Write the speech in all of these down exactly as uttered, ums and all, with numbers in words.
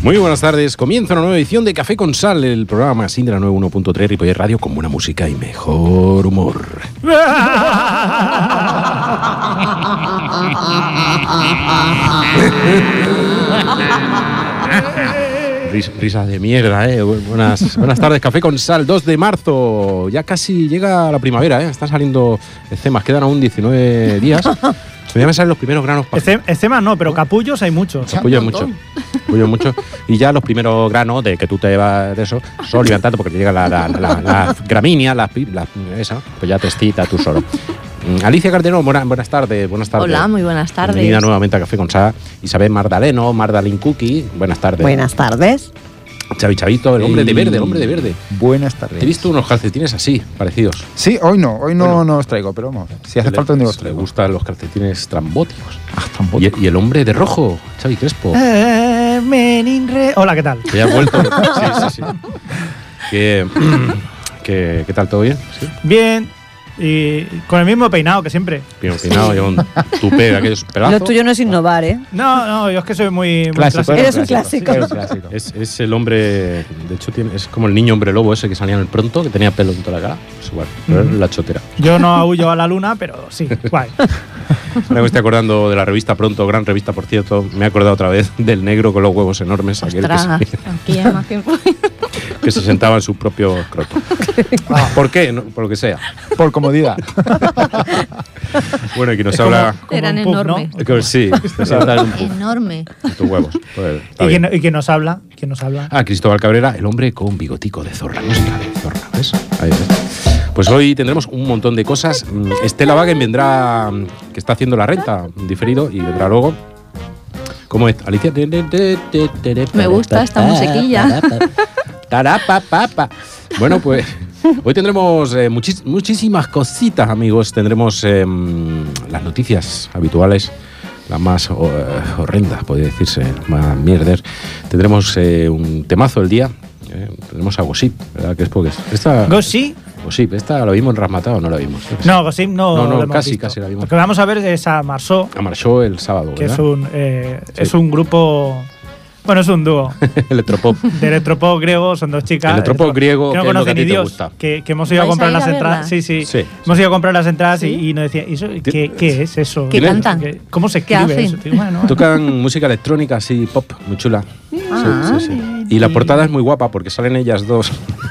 Muy buenas tardes, comienza una nueva edición de Café con Sal, el programa más de la noventa y uno punto tres Ripollet Radio con buena música y mejor humor. Ris, risas de mierda, ¿eh? Buenas, buenas tardes, Café con Sal, dos de marzo. Ya casi llega la primavera, ¿eh? Están saliendo ecemas, quedan aún diecinueve días. Ya me salen los primeros granos. Ecemas no, pero capullos hay muchos. Capullos hay muchos. Capullos muchos. Y ya los primeros granos de que tú te vas de eso, solo levantando porque te llega la, la, la, la gramínea, la, la, esa, pues ya te excita tú solo. Alicia Cardenón, buena, buenas tardes, buenas tardes. Hola, muy buenas tardes. Bienvenida nuevamente a Café con Sal. Isabel Mardaleno, Mardalin Cookie, buenas tardes. Buenas tardes. Xavi Chavito, el hombre de verde, el hombre de verde. Buenas tardes. Te he visto unos calcetines así, parecidos. Sí, hoy no, hoy no, bueno, no os traigo, pero vamos, si hace falta un día os traigo. Le gustan los calcetines trambóticos. Ah, trambóticos. Y, y el hombre de rojo, Xavi Crespo. Eh, meninre. Hola, ¿qué tal? Que ya ha vuelto. Sí, sí, sí. Que, que, ¿Qué tal, todo bien? ¿Sí? Bien. Y con el mismo peinado que siempre. Bien peinado, sí. Y un tupé, aquellos pelazos. Lo tuyo no es innovar, ¿eh? No, no, yo es que soy muy, muy clásico. clásico. Eres un clásico. Eres clásico. Es, es el hombre, de hecho, tiene, es como el niño hombre lobo ese que salía en el Pronto, que tenía pelo en toda la cara. Es igual, pero Mm. es la chotera. Yo no aúllo a la luna, pero sí, guay. Ahora me estoy acordando de la revista Pronto, gran revista, por cierto. Me he acordado otra vez del negro con los huevos enormes. Aquel que, se, aquella imagen fue... que se sentaba en su propio croto. Ah. ¿Por qué? No, por lo que sea. Por comodidad. Bueno, y que nos Es habla... como- como Eran un pub, ¿no? enormes. Que sí, se sienta en un pub, Enorme. en tus huevos. Pues, está ¿Y bien. quién, ¿Y quién nos habla? ¿Quién nos habla? Ah, Cristóbal Cabrera, el hombre con bigotico de zorra. Música de zorra, ¿ves? Ahí ves. Pues hoy tendremos un montón de cosas. Mm, Estela Wagen vendrá, mm, que está haciendo la renta, diferido, y vendrá luego. ¿Cómo es? Alicia. Me gusta esta musiquilla. Tarapapapa. Bueno, pues hoy tendremos eh, muchis- muchísimas cositas, amigos. Tendremos eh, las noticias habituales, las más oh, eh, horrendas, podría decirse, las más mierder. Tendremos eh, un temazo del día. Eh, tendremos a Gossip, ¿verdad? Que es porque esta ¿Gossip? Gossip, esta la vimos en Rasmatado o no la vimos. No, Gossip no. No, no, lo hemos casi, visto. casi la vimos. Lo que vamos a ver es a Marceau, A Marchó el sábado, que ¿verdad? es un, eh, Sí. es un grupo. Bueno, es un dúo. Electropop. De electropop griego, son dos chicas. Electropop griego, que no que es lo que a conocen ti ni te Dios. gusta. Que, que hemos ido a ¿Vais comprar a ir las a entradas. verlas? Sí, sí, Sí. Hemos ido a comprar las entradas y, ¿Sí? y nos decían, ¿y eso, Ti- ¿qué, ¿qué es eso? ¿Qué cantan? ¿Qué- ¿Cómo se ¿Qué escribe hacen? eso? Digo, bueno, Tocan música electrónica así, pop, muy chula. Ah, Sí, sí, sí. Y la portada es muy guapa porque salen ellas dos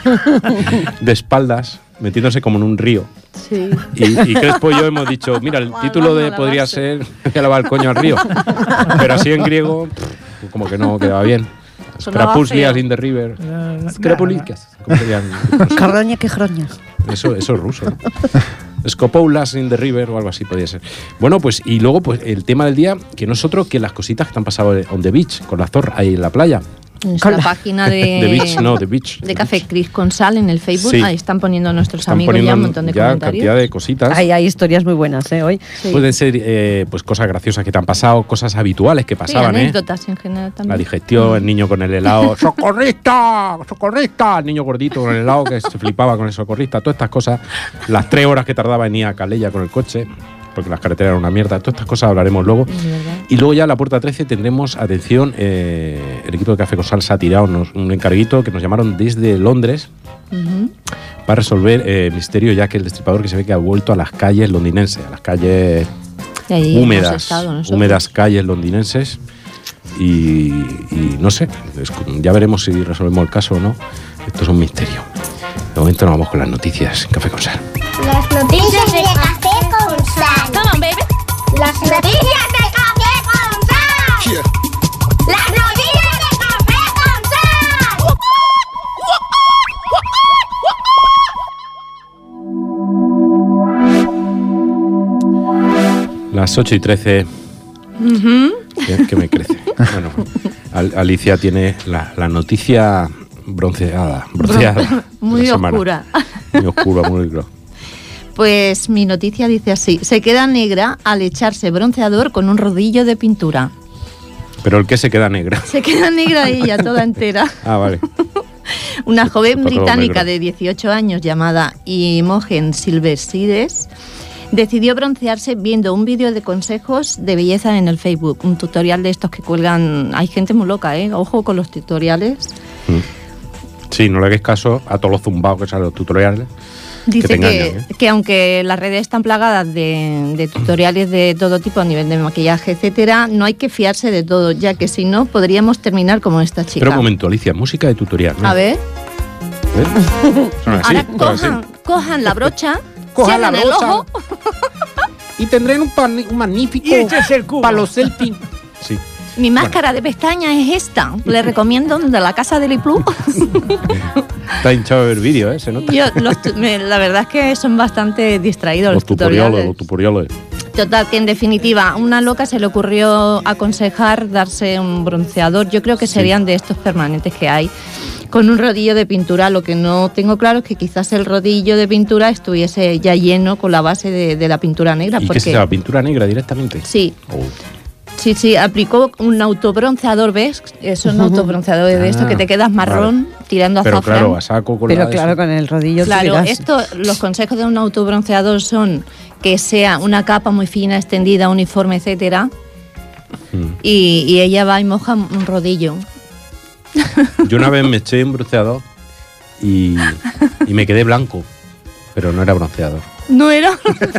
de espaldas, metiéndose como en un río. Sí. Y, y Crespo y yo hemos dicho, mira, el título de podría ser que la va el coño al río. Pero así en griego, pff, como que no quedaba bien. Sonaba Scrapuslias feo. in the river. Eh, Scrapulias. ¿Cómo serían? Carroña que groña. Eso, eso es ruso. ¿No? Scopoulas in the river o algo así podría ser. Bueno, pues y luego pues el tema del día, que no es otro que las cositas que están pasando on the beach, con la zorra ahí en la playa. Nuestra página de, The Beach, no, The Beach. de Café Cris con Sal en el Facebook. Sí. Ahí están poniendo nuestros Están amigos poniendo ya un montón de ya comentarios. cantidad de cositas. Ahí hay historias muy buenas, ¿eh? Hoy. Sí. Pueden ser eh, pues cosas graciosas que te han pasado, cosas habituales que Sí, pasaban, ¿eh? anécdotas en general también. La digestión, el niño con el helado, ¡socorrista! ¡Socorrista! El niño gordito con el helado que se flipaba con el socorrista, todas estas cosas, las tres horas que tardaba en ir a Calella con el coche, porque las carreteras eran una mierda, todas estas cosas hablaremos luego. Es verdad. Y luego ya a la puerta trece tendremos, atención, eh, el equipo de Café con Sal se ha tirado unos- un encarguito que nos llamaron desde Londres Ujú. para resolver eh, el misterio, ya que el destripador que se ve que ha vuelto a las calles londinenses, a las calles Y ahí hemos húmedas, estado nosotros. húmedas calles londinenses y, y no sé, es- ya veremos si resolvemos el caso o no. Esto es un misterio. De momento nos vamos con las noticias en Café con Sal. Las noticias de Café con Sal. Come on, baby. Las noticias de Café con Sal. Las noticias de Café con Sal. Las ocho y trece. Que, que me crece. Bueno, Al- Alicia tiene la, la noticia bronceada. bronceada de Muy la semana. oscura. Muy oscura, muy oscura. Pues mi noticia dice así: se queda negra al echarse bronceador con un rodillo de pintura. Pero el que se queda negra. Se queda negra ella, toda entera. Ah, vale. Una joven Está todo británica negro. de dieciocho años llamada Imogen Silversides decidió broncearse viendo un vídeo de consejos de belleza en el Facebook, un tutorial de estos que cuelgan. Hay gente muy loca, ¿eh? Ojo con los tutoriales. Sí, no le hagáis caso a todos los zumbados que salen los tutoriales. Dice que, que, te engañan, ¿eh? que aunque las redes están plagadas de, de tutoriales de todo tipo a nivel de maquillaje, etcétera, no hay que fiarse de todo, ya que si no podríamos terminar como esta chica. Pero un momento, Alicia, música de tutorial, ¿no? A ver. ¿Eh? Suena así, Ahora suena así. cojan, cojan la brocha, Cojan la cierren el brocha. ojo. Y tendré un, pan- un magnífico Y échese el cubo. para los selfie. Sí. Mi máscara de pestañas es esta. Le recomiendo de la casa de Liplu. Está hinchado el vídeo, ¿eh? Se nota. Yo, los tu- me- la verdad es que son bastante distraídos los, Los tutoriales, tutoriales. los tutoriales. Total, que en definitiva, a una loca se le ocurrió aconsejar darse un bronceador. Yo creo que serían de estos permanentes que hay, con un rodillo de pintura. Lo que no tengo claro es que quizás el rodillo de pintura estuviese ya lleno con la base de, de la pintura negra. ¿Y porque, qué se llama? ¿Pintura negra directamente? Sí, Oh. sí, sí, aplicó un autobronceador, ¿ves? Es un autobronceador de Ah, esto que te quedas marrón tirando a Pero azafrán. claro, a saco con Pero la claro, eso. con el rodillo tú Claro, dirás. esto, los consejos de un autobronceador son que sea una capa muy fina, extendida, uniforme, etcétera. Mm. Y, y ella va y moja un rodillo. Yo una vez me eché un bronceador y, y me quedé blanco, pero no era bronceador. No era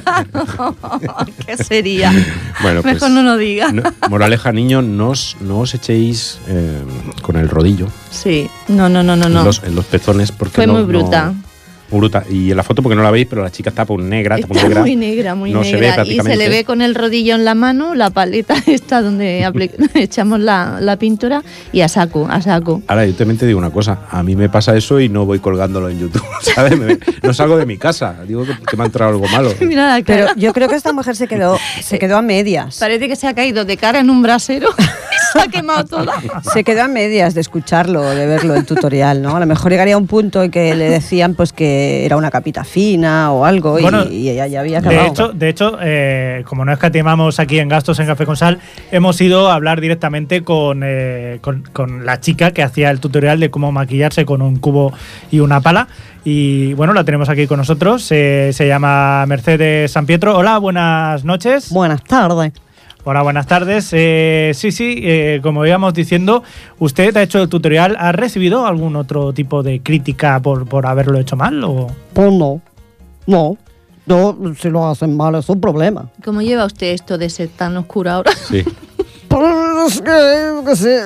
¿Qué sería? Bueno, pues, Mejor no lo diga. no- moraleja, niños, no os, no os echéis eh, con el rodillo Sí, no, no, no, no. no. en, los, en los pezones porque Fue no- muy no- bruta. muy bruta. Y en la foto porque no la veis, pero la chica está por negra, está por Está negra. muy negra, muy no se ve negra. y se prácticamente. le ve con el rodillo en la mano, la paleta está donde apli- echamos la, la pintura y a saco, a saco. Ahora, yo también te digo una cosa, a mí me pasa eso y no voy colgándolo en YouTube, ¿sabes? Me- no salgo de mi casa, digo que, que me ha entrado algo malo. Mira la cara. Pero yo creo que esta mujer se quedó, se quedó a medias. Parece que se ha caído de cara en un brasero y se ha quemado toda. Se quedó a medias de escucharlo, de verlo el tutorial, ¿no? A lo mejor llegaría a un punto en que le decían pues que era una capita fina o algo y- Bueno, y, ella ya había acabado. De hecho, de hecho eh, como no escatimamos aquí en gastos en Café con Sal, hemos ido a hablar directamente con, eh, con, con la chica que hacía el tutorial de cómo maquillarse con un cubo y una pala. Y bueno, la tenemos aquí con nosotros. Eh, se llama Mercedes San Pietro. Hola, buenas noches. Buenas tardes. Hola, buenas tardes. Eh, sí, sí, eh, como íbamos diciendo, usted ha hecho el tutorial. ¿Ha recibido algún otro tipo de crítica por, por haberlo hecho mal? O... Pues no, no. Yo, si lo hacen mal, es un problema. ¿Cómo lleva usted esto de ser tan oscuro ahora? Sí. Pues es que, yo qué sé.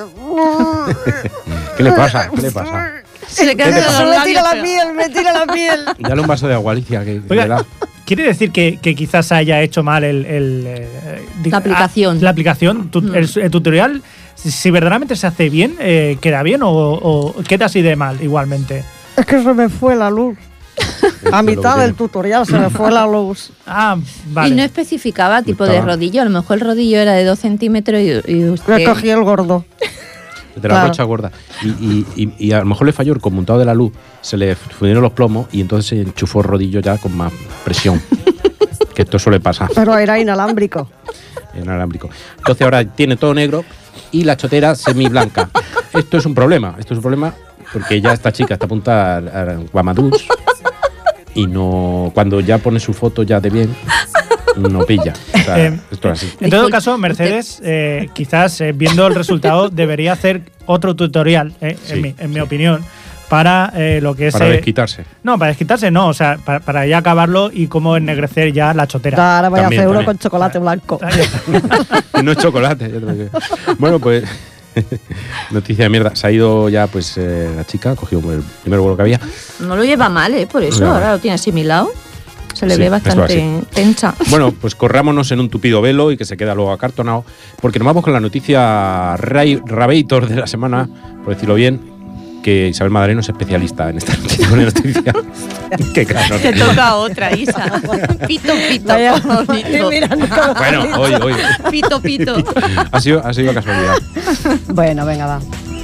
¿Qué le pasa? ¿Qué le pasa? Se le ¿Qué quedan te los pasa? Me tira labios la pegados. piel, me tira la piel. Dale un vaso de agua, Alicia, que Oiga, que da. ¿quiere decir que, que quizás haya hecho mal el, el, eh, di- La aplicación. ah, la aplicación, tu- Mm. el, el tutorial, si, si verdaderamente se hace bien, eh, ¿queda bien o, o queda así de mal igualmente? Es que se me fue la luz. A Pero mitad tiene- del tutorial se me fue la luz. Ah, vale. Y no especificaba tipo de Estaba- rodillo. A lo mejor el rodillo era de dos centímetros y, y Le usted... cogí el gordo. De la Claro. brocha gorda. Y, y, y, y a lo mejor le falló el conmutado de la luz, se le fundieron los plomos y entonces se enchufó el rodillo ya con más presión. Que esto suele pasar Pero era inalámbrico. en alámbrico. Entonces ahora tiene todo negro y la chotera semi blanca. Esto es un problema, esto es un problema porque ya esta chica está apuntada a Guamadús y no cuando ya pone su foto ya de bien, no pilla. O sea, Eh, esto es así. En todo Disculpe, caso, Mercedes, eh, quizás eh, viendo el resultado, debería hacer otro tutorial, eh, Sí, en, mi, en mi sí. opinión, para eh, lo que es. Para eh, desquitarse. no, para desquitarse, no, o sea, para, para ya acabarlo y cómo ennegrecer ya la chotera. Ahora voy a También, hacer uno también. con chocolate blanco. Ahí está. No es chocolate. ya te lo digo. Bueno, pues noticia de mierda. Se ha ido ya pues eh, la chica, ha cogido el primer vuelo que había. No lo lleva mal, ¿eh? Por eso No. ahora lo tiene asimilado. Se le Sí, ve esto bastante tensa. Bueno, pues corrámonos en un tupido velo y que se queda luego acartonado, porque nos vamos con la noticia Ray Rabator de la semana, por decirlo bien, que Isabel Madaleno es especialista en esta noticia. Con esta noticia. Qué claro. Te toca otra, Isa. Pito, pito. Vaya, pito. mirando como- Bueno, hoy, hoy. Pito, pito. Ha sido, ha sido casualidad. Bueno, venga, va.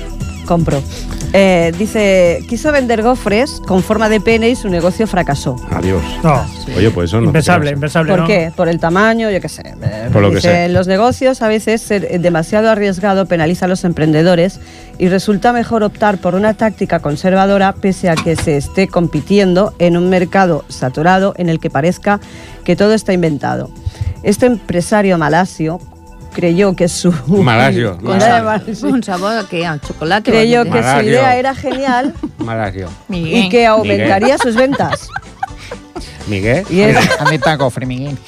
Compro. Eh, dice, quiso vender gofres con forma de pene y su negocio fracasó. Adiós. No. Oye, pues eso no. te Impensable, creas. impensable. ¿Por ¿no? qué? Por el tamaño, yo qué sé. Eh, Por lo que dice, sea. En los negocios a veces ser demasiado arriesgado penaliza a los emprendedores y resulta mejor optar por una táctica conservadora pese a que se esté compitiendo en un mercado saturado en el que parezca que todo está inventado. Este empresario malasio creyó que su Malasio. Con, Malasio. sabor, con sabor a qué, a chocolate. creyó o a que qué. su Malasio. idea era genial Malasio. Miguel. y que aumentaría sus ventas. Miguel. Y es, ¿Dónde está gofre, Miguel?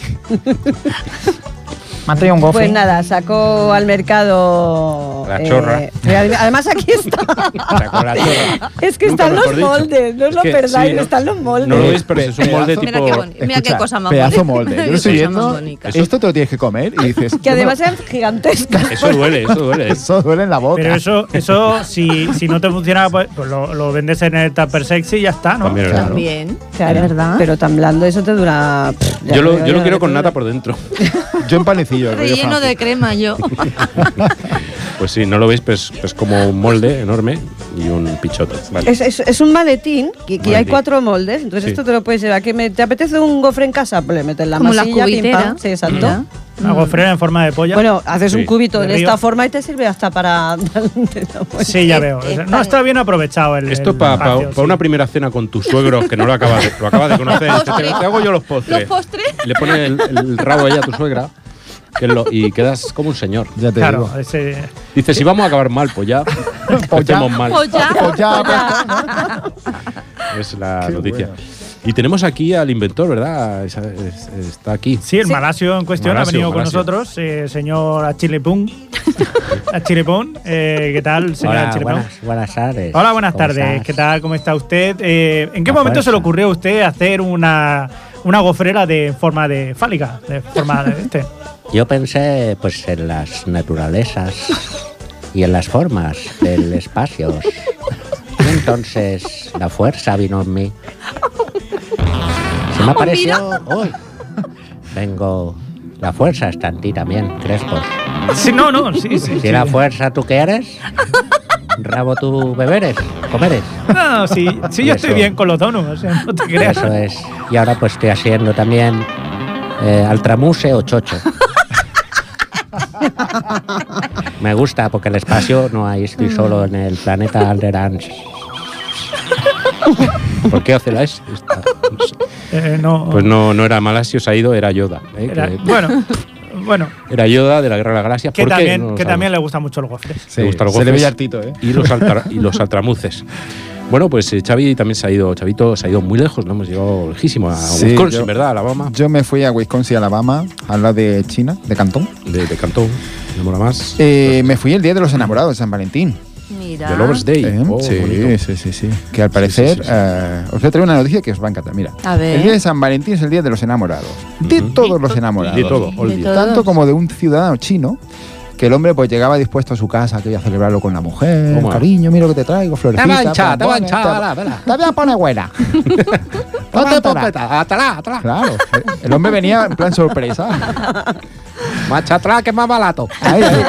Me han traído un gofre. pues nada, sacó al mercado. La chorra. real- además, aquí está. Sacó la chorra. Es que Nunca están mejor los dicho. moldes, no os Es lo que, perdáis, sí, ¿no? están los moldes. No lo veis, pero es un molde Pedazo. tipo. Mira qué, boni- mira Escucha, qué cosa más pedazo bonita. molde. Yo Qué lo estoy cosa viendo. más bonita. Esto te lo tienes que comer y dices. Que además eran gigantescas. Eso duele, eso duele. Eso duele en la boca. Pero eso, eso si, si no te funciona, pues, pues lo, lo vendes en el tupper sexy y ya está, ¿no? También es verdad. También. Claro, es verdad. Pero tan blando, eso te dura. pff, ya Yo lo, te digo yo lo quiero que con te nata dura. por dentro. Yo en panecillo. rollo Relleno Francia. de crema yo. Pues sí, no lo veis, pues es como un molde enorme y un pichote. Vale. Es, es- es un maletín, que, que hay Maletín. cuatro moldes, entonces Sí. esto te lo puedes llevar. ¿Que me- ¿Te apetece un gofre en casa? Pues le metes la Como la masilla, pim, cubitera. pam. Sí, exacto. Mira. Una gofrera en forma de polla. Bueno, haces Sí. un cubito De de río. esta forma y te sirve hasta para. sí, ya veo. Eh, eh, No está bien aprovechado el. Esto el para espacio, sí. una primera cena con tu suegro que no lo acabas de, lo acabas de conocer. Te, Postre. te hago yo los postres. Los postres. Le pone el, el rabo ahí a tu suegra que lo- y quedas como un señor. Ya te Claro, digo. ese. Dice, si vamos a acabar mal, pues ya Pues ya. empecemos mal. Pues ya. Pues ya, Es la Qué noticia. bueno. Y tenemos aquí al inventor, ¿verdad? Es- es- está aquí. Sí, el Sí. malasio en cuestión Malasio, ha venido Malasio. con nosotros, eh, señor Achilepún. Achilepún, eh, ¿qué tal, señor Hola, Achilepún? buenas, buenas tardes. Hola, buenas ¿Cómo tardes. estás? ¿Qué tal? ¿Cómo está usted? Eh, ¿En qué A momento se le fuerza. ocurrió a usted hacer una, una gofrera de forma de fálica? De forma de este. Yo pensé pues en las naturalezas y en las formas del espacio. Y entonces la fuerza vino en mí. Se me apareció hoy. Vengo. La fuerza está en ti también, Crespos. Sí, no, no, sí, sí. Si sí. la fuerza tú quieres, rabo tú beberes, comeres. No, no, sí, sí, Y yo estoy eso. bien con los donos, o sea, no te creas. Eso es. Y ahora pues estoy haciendo también eh, altramuse o chocho. Me gusta porque el espacio no hay, estoy solo en el planeta Alderaan. ¿Por qué osciláis? Está- Eh, no, Pues no, no era Malasio, se ha ido, era Yoda. ¿eh? era- Que- bueno, bueno, era Yoda de la Guerra de las Galaxias. que ¿Por qué? también, No lo que sabemos. también le gustan mucho los gofres. Sí, Me gustan los se le gofres. veía hartito, ¿eh? Y los, altra- y los altramuces. Bueno, pues eh, Xavi también se ha ido, Chavito se ha ido muy lejos, ¿no? Hemos llegado lejísimo a Sí, Wisconsin, yo- ¿verdad? Alabama, Yo me fui a Wisconsin, Alabama, al lado de China, de Cantón. de, de Cantón, me mola más. Eh, me fui el día de los enamorados, San Valentín. Mira. De Lovers Day. Eh, Oh, sí, bonito. sí, sí, sí. Que al parecer, sí, sí. eh, os voy a traer una noticia que os va a encantar. Mira, A ver. el día de San Valentín es el día de los enamorados. De Ujú. todos los enamorados. De todo, De olvida. todo. Tanto como de un ciudadano chino, que el hombre pues llegaba dispuesto a su casa, que iba a celebrarlo con la mujer. Toma. Cariño, mira lo que te traigo, florecitas. Te va a hinchar, te va a bombones, hinchar, te- vela, vela. Te voy a poner buena. Ponte Tómatela. popeta, atrás, atrás. Claro, el hombre venía en plan sorpresa. Marcha atrás, que es más barato. Ahí, ahí.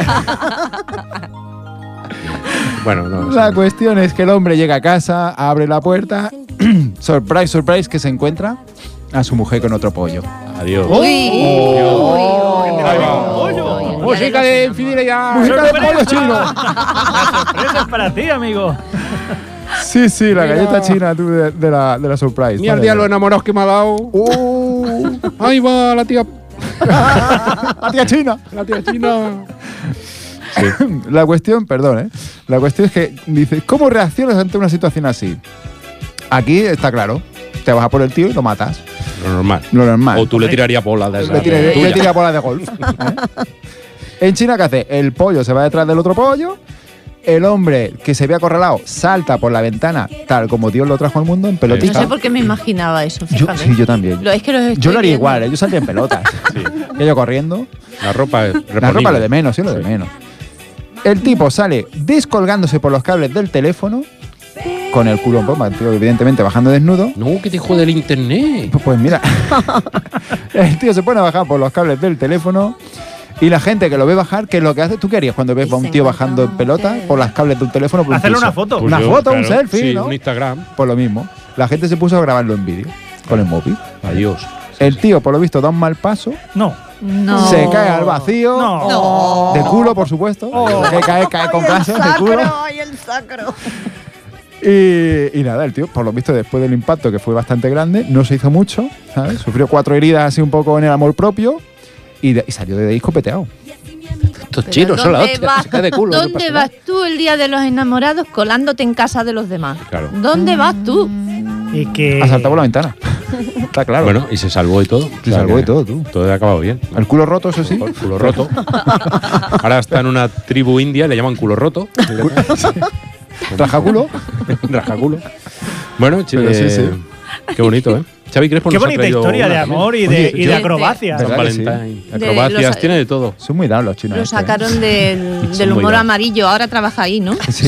Bueno, no. La sí. cuestión es que el hombre llega a casa, abre la puerta, surprise, surprise, que se encuentra a su mujer con otro pollo. Adiós. Uy, uy, uy, uy, Ahí va. uy, uy, uy, uy, Música uy, de uy, infidelidad. Música de pollo chino. La sorpresa es para ti, amigo. Sí, sí, la galleta china tú, de, de la, de la surprise. Mira el Madre día los mía. enamorados que me ha dado. ¡Uh! Ahí va la tía, ¡La tía china! la tía china. La cuestión, perdón, ¿eh? La cuestión es que dices, ¿cómo reaccionas ante una situación así? Aquí está claro. Te vas a por el tío y lo matas. Lo normal. Lo normal. O tú le tirarías bolas de esas. Le tira, de le tuya. tira bola de golf. ¿eh? En China, ¿qué hace? El pollo se va detrás del otro pollo. El hombre que se ve acorralado salta por la ventana, tal como Dios lo trajo al mundo, en No pelotita. sé por qué me imaginaba eso, yo, fíjate. sí, yo también. Lo- es que los estoy Yo lo haría viendo. igual, ¿eh? Yo salía en pelotas. Sí. Y yo corriendo. La ropa es La ropa reponible. lo de menos, sí, lo de Sí. menos. El tipo sale descolgándose por los cables del teléfono, con el culo en pompa, el tío evidentemente bajando desnudo. No, que te jode el internet. Pues, pues mira, el tío se pone a bajar por los cables del teléfono. Y la gente que lo ve bajar, ¿qué es lo que hace? ¿Tú qué harías cuando ves a un tío bajando en pelota por las cables de un teléfono? Por un Hacerle piso? una foto. Una Pues yo, foto, un claro, selfie, sí, ¿no? un Instagram. Pues lo mismo. La gente se puso a grabarlo en vídeo con el móvil. Adiós. El tío, por lo visto, da un mal paso, No. No. se cae al vacío, No. No. de culo, por supuesto. Oh. Que cae, cae con clase, de culo. ¡Ay, el sacro! Y, y nada, el tío, por lo visto, después del impacto, que fue bastante grande, no se hizo mucho, ¿sabes? Sufrió cuatro heridas así un poco en el amor propio y, de- y salió de ahí escopeteado. Estos Pero chinos son la ¿dónde hostia. vas- Se cae de culo. no ¿Dónde pasa vas nada. tú el día de los enamorados colándote en casa de los demás? Claro. ¿Dóde vas tú? Y que. Ha saltado por la ventana. Está claro. Bueno, y se salvó y todo. Se salvó y todo, tú. Todo ha acabado bien. El culo roto, eso sí. El culo roto. Ahora está en una tribu india, le llaman culo roto. Rajaculo. Rajaculo. Bueno, che, Pero sí, sí. Qué bonito, ¿eh? Xavi Crespo Qué nos ha bonita traído historia de una amor y de, Oye, y yo- de acrobacia. San ¿Verdad que sí? Valentín. De Acrobacias, los- tiene de todo. Son muy dados los chinos. Lo estos, ¿eh? sacaron del, Son del muy humor dados. amarillo, ahora trabaja ahí, ¿no? Sí,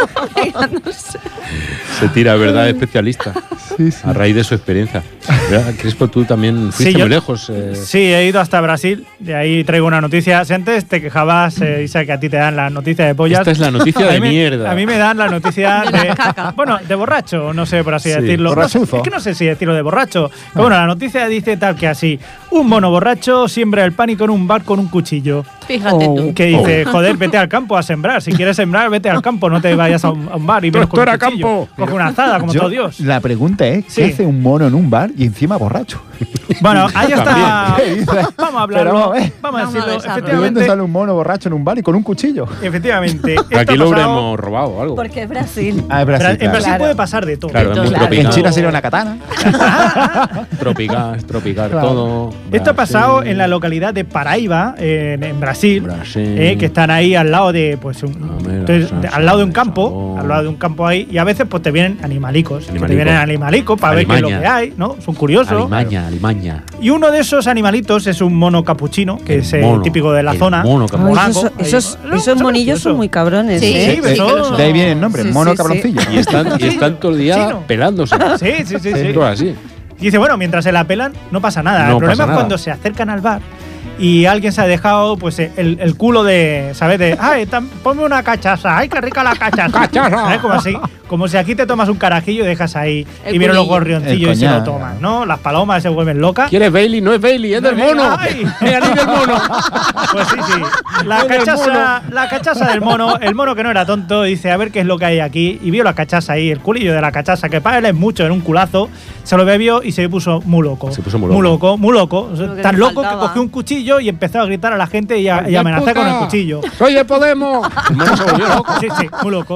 Se tira, ¿verdad? Especialista. sí, sí. A raíz de su experiencia. ¿Verdad? Crespo, tú también fuiste Sí, yo- muy lejos. eh, Sí, he ido hasta Brasil. De ahí traigo una noticia. Si antes te quejabas, eh, Isa, que a ti te dan las noticias de pollas. Esta es la noticia a mí de me- mierda. A mí me dan la noticia De de. las cacas. Bueno, de borracho, no sé por así Sí. decirlo. No sé, Borrachuzo. es que no sé si decirlo de borracho. Pero bueno, la noticia dice tal que así: un mono borracho siembra el pánico en un bar con un cuchillo. Fíjate Oh. tú. Que dice, joder, vete al campo a sembrar. Si quieres sembrar, vete al campo, no te vayas a un, a un bar y Pero ves con esto un era cuchillo. campo. Coge una azada, como Yo- todo Dios. La pregunta es: ¿qué Sí. hace un mono en un bar y encima borracho? Bueno, ahí está. ¿Qué dices? Vamos a Pero hablarlo. vamos a ver. Vamos a Vamos a decirlo. ver, Sandra. ¿De dónde Efectivamente, sale un mono borracho en un bar y con un cuchillo? efectivamente. esto Aquí ha lo pasado- habremos robado o algo. Porque es Brasil. Ah, es Pero Brasil. en claro. Brasil Claro. puede pasar de todo. Claro, es muy Claro. tropical. En China sería una katana. Tropical, es tropical Claro. todo. Esto ha pasado Brasil. en la localidad de Paraíba, en, en Brasil, Brasil. eh, que están ahí al lado de, pues, un- Ah, mira, entonces, sa- de- sa- al lado de un sa- campo, sabor. al lado de un campo ahí, y a veces pues te vienen animalicos, que te Animalico. vienen animalicos para ver qué es lo Alimaña. que hay, ¿no? Son curiosos. Alimaña, Alimaña. Y uno de esos animalitos es un mono capuchino, que El es eh, mono, típico de la el zona. mono Ay, monaco, esos, ahí. esos, No, esos son monillos graciosos. son muy cabrones, Sí, ¿eh? sí, sí, son- que lo son. De ahí viene el nombre, Sí, mono sí, cabroncillo. Y están, y están todo el día Chino. pelándose. Sí, sí, sí, sí. Todo así. Y dice, bueno, mientras se la pelan, no pasa nada. No el problema pasa es nada. cuando se acercan al bar y alguien se ha dejado pues el, el culo de, ¿sabes? De, ay, tam- ponme una cachaza, ay, qué rica la cachaza. Cachaza. ¿Sabes? Como así, como si aquí te tomas un carajillo y dejas ahí El y vienen los culillo. gorrioncillos El y se lo coñac. toman, ¿no? Las palomas se vuelven locas. ¿Quieres Bailey? No es Bailey, es del mono. Ay. Es anís del mono. Pues sí, sí. La Es del cachaza, la cachaza del mono, el mono que no era tonto, dice, a ver qué es lo que hay aquí. Y vio la cachaza ahí, el culillo de la cachaza, que para él es mucho, en un culazo. Se lo bebió y se puso muy loco. Se puso muy loco. Muy loco, muy loco. O sea, Lo que tan le loco que faltaba. cogió un cuchillo y empezó a gritar a la gente y a, y ¡Qué a amenazar puta! con el cuchillo. ¡Soy de Podemos! El mono se volvió loco. Sí, sí, muy loco.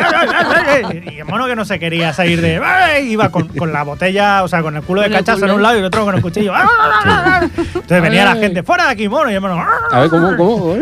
Y el mono que no se quería salir de. Iba con, con la botella, o sea, con el culo de Con el cachaza en culo. un lado y el otro con el cuchillo. Entonces venía la gente, fuera de aquí, mono. Y el mono. A ver, ¿cómo? cómo?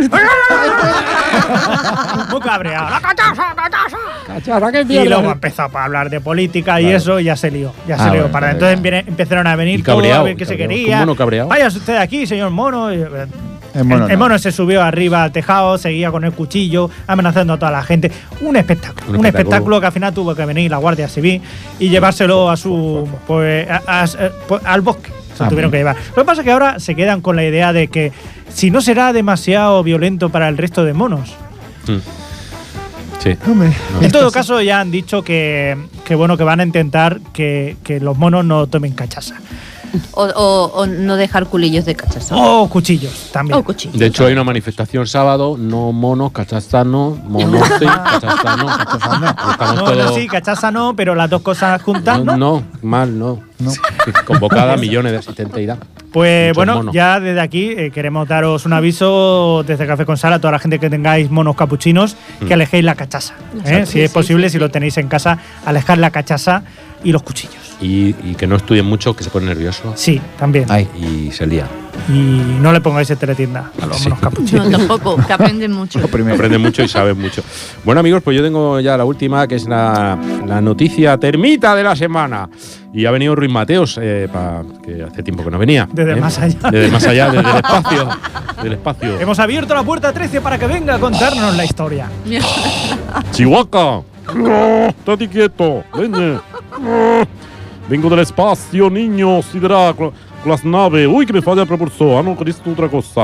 Muy cabreado. ¡La cachaza, cachaza! Cacharra, qué Y mierda. luego empezó a hablar de política y Claro. eso, y ya se lió. Ya Ah, se lió. bueno, Para ya, entonces ya. viene- empezaron a venir Y todos cabreado, a ver qué se cabreado. quería. Un mono cabreado. Vaya usted aquí, señor mono. Y, eh, El mono el, el no. mono se subió arriba al tejado, seguía con el cuchillo, amenazando a toda la gente. Un espectáculo. Un Un, espectáculo. espectáculo que al final tuvo que venir la Guardia Civil y llevárselo a su. Pues, a- a- a- pues, al bosque. Se lo Ah, tuvieron bueno. que llevar. Lo que pasa es que ahora se quedan con la idea de que si no será demasiado violento para el resto de monos. Mm. Sí. Hombre, No. En todo caso, ya han dicho que, que bueno, que van a intentar que, que los monos no tomen cachaza. O, o- o no dejar culillos de cachaza. O cuchillos también. O cuchillos. De hecho, hay una manifestación sábado, no monos, cachazanos, monos sí, cachazanos, cachazanos. Estamos no, todos. no, sí, cachaza no, pero las dos cosas juntas, ¿no? no, no, mal, no. No. Convocada a millones de asistentes y da. Pues Muchos bueno, monos. ya desde aquí eh, queremos daros un aviso desde Café con Sal a toda la gente que tengáis monos capuchinos, que Mm. alejéis la cachaza. ¿eh? Exacto. Si Sí, es sí, posible, sí, si sí. lo tenéis en casa, alejar la cachaza y los cuchillos. Y, y que no estudien mucho, que se pone nervioso Sí, también. Ay. y se lía. Y no le pongáis en teletienda a los Sí. monos capuchinos. No, tampoco, que aprenden mucho. lo primero. Aprende mucho y sabe mucho. Bueno, amigos, pues yo tengo ya la última, que es la, la noticia termita de la semana. Y ha venido Ruiz Mateos, eh, pa- que hace tiempo que no venía. Desde ¿eh? más allá. Desde más allá, desde el espacio. Del espacio. Hemos abierto la puerta trece para que venga a contarnos la historia. Chihuahua. No, estate quieto. Ven. Vengo del espacio, niños, sideral, con las naves. Uy, que me falla el propulsor. Ah, no, con esto otra cosa.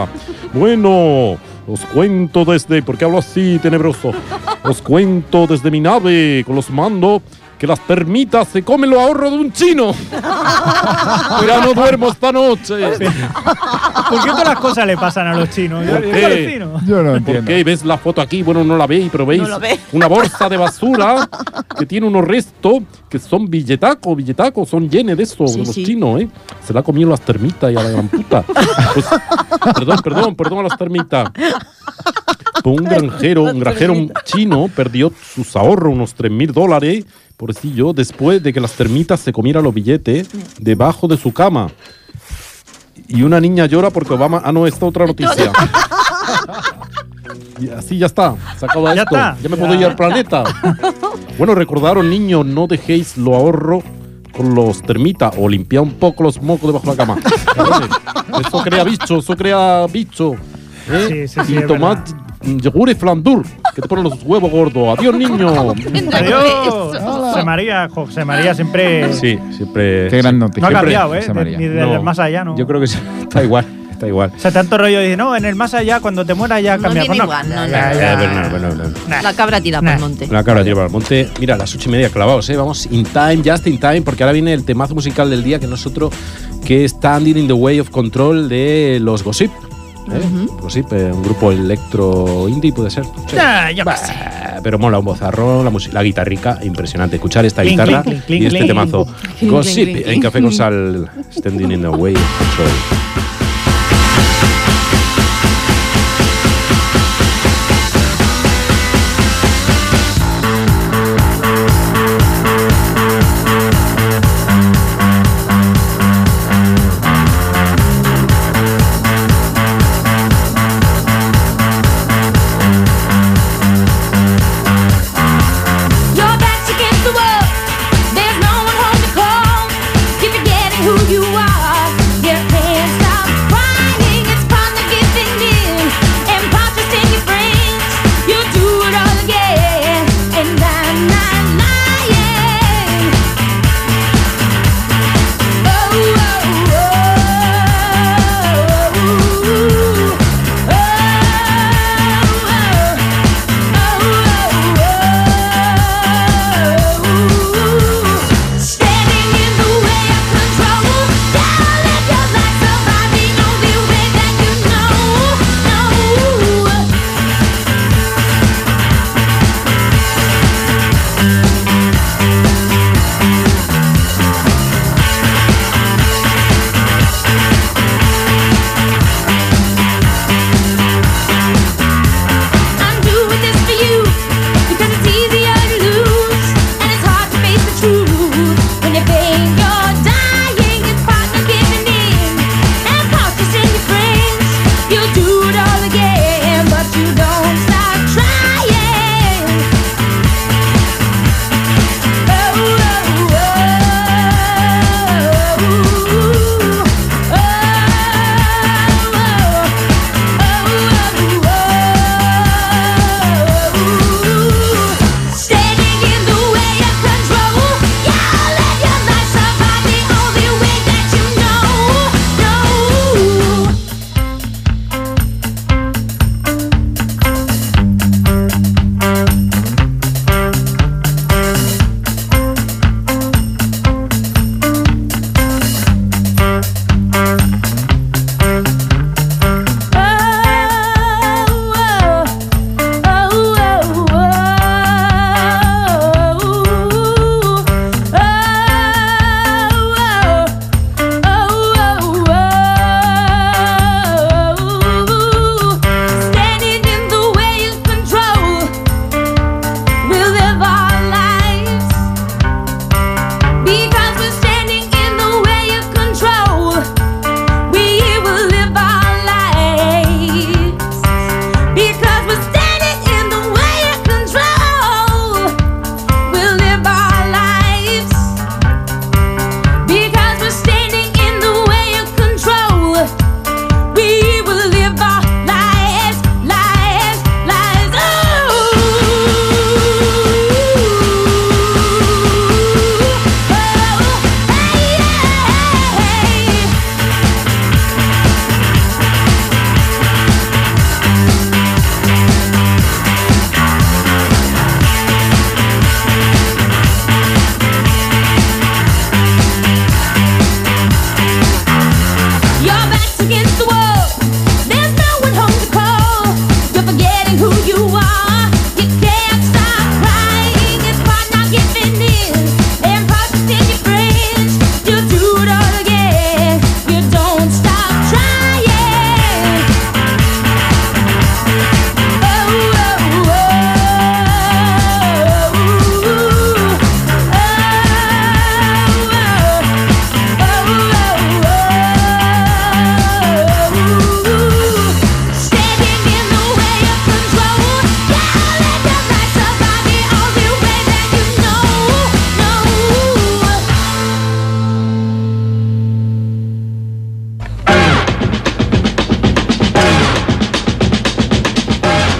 Bueno, os cuento desde, ¿por qué hablo así, tenebroso? Os cuento desde mi nave con los mandos que las termitas se comen los ahorros de un chino. Ya no duermo esta noche. ¿Por qué todas las cosas le pasan a los chinos? Yo, ¿Por yo qué? soy vecino. Yo no ¿Por entiendo. qué? ¿Ves la foto aquí? Bueno, no la veis, pero veis No lo ve. una bolsa de basura que tiene unos restos que son billetacos, billetacos, son yenes de esos, Sí, de los sí. chinos, ¿eh? Se la ha comido las termitas y a la gran puta. Pues, perdón, perdón, perdón a las termitas. Pues un granjero, un granjero chino perdió sus ahorros, unos tres mil dólares, por decir yo, después de que las termitas se comieran los billetes debajo de su cama. Y una niña llora porque Obama... Ah, no, esta otra noticia. Y así ya está, se acaba Ya esto. está. Ya me Ya. puedo ir al planeta. Bueno, recordaron, niños, no dejéis lo ahorro con los termitas o limpiad un poco los mocos debajo de la cama. Cabrones, eso crea bicho, eso crea bicho. ¿eh? Sí, sí, sí, y es tomad mm, yogur y flandur, que te ponen los huevos gordos. Adiós, niño. Adiós. José María, José María siempre Sí, siempre. Qué gran noticia. no ha siempre- cambiado, ¿eh? José De- María. ni desde No, el más allá, ¿no? Yo creo que sí, está igual, está igual. O sea, tanto rollo dice, no, en el más allá, cuando te mueras ya No cambia. tiene Pues igual, no, ya, no. ya, Eh, ya. bueno, bueno, bueno. Nah. La cabra tira Nah. por el monte. La cabra lleva al monte. Mira, las ocho y media clavados, ¿eh? Vamos in time, just in time, porque ahora viene el temazo musical del día que nosotros, que es Standing in the Way of Control de los Gossip. ¿eh? Gossip, eh, un grupo electro indie, puede ser. Sí. Ya, yo qué Bah, sé. pero mola un bozarrón, la, música- la guitarrica, impresionante. Escuchar esta Clink, guitarra clink, clink, y este clink. temazo. Clink, Gossip clink, clink, en Café con Sal, Standing in the Way of Control. Your back's against the wall. There's no one home to call. You're forgetting who you are. Your hands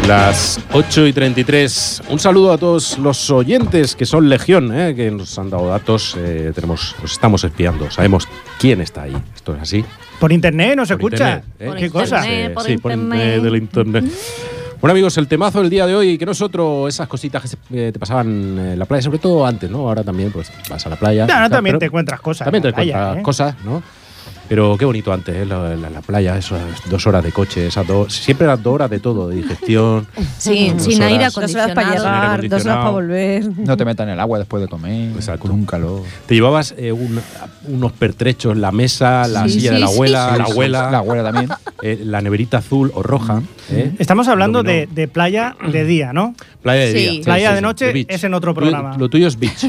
Las ocho y treinta y tres. Un saludo a todos los oyentes que son legión, ¿eh? Que nos han dado datos. Eh, tenemos, os estamos espiando. Sabemos quién está ahí. Esto es así. Por internet nos Por escucha. internet, ¿eh? Por ¿Qué internet, cosa? Eh, por sí, por internet. internet, del internet. Bueno, amigos, el temazo del día de hoy, que no es otro, esas cositas que se- eh, te pasaban en la playa, sobre todo antes, ¿no? Ahora también, pues vas a la playa. Claro, tal, también pero te encuentras cosas. También te en la playa, encuentras ¿eh? cosas, ¿no? Pero qué bonito antes, ¿eh? La, la- la playa, esas dos horas de coche, esas dos. Siempre eran dos horas de todo, de digestión. Sí, Dos sin aire horas. Dos horas para acondicionado. llegar, dos horas para volver. No te metan en el agua después de comer. Exacto. Con un calor. Te llevabas eh, un- unos pertrechos, la mesa, la Sí, silla de sí, la sí, abuela, sí, la sí. abuela, La abuela también. eh, la neverita azul o roja. ¿eh? Estamos hablando Dominó. de, de playa de día, ¿no? Playa de Sí. día. Playa de noche beach. es en otro Lo- programa. Lo, tuyo es beach.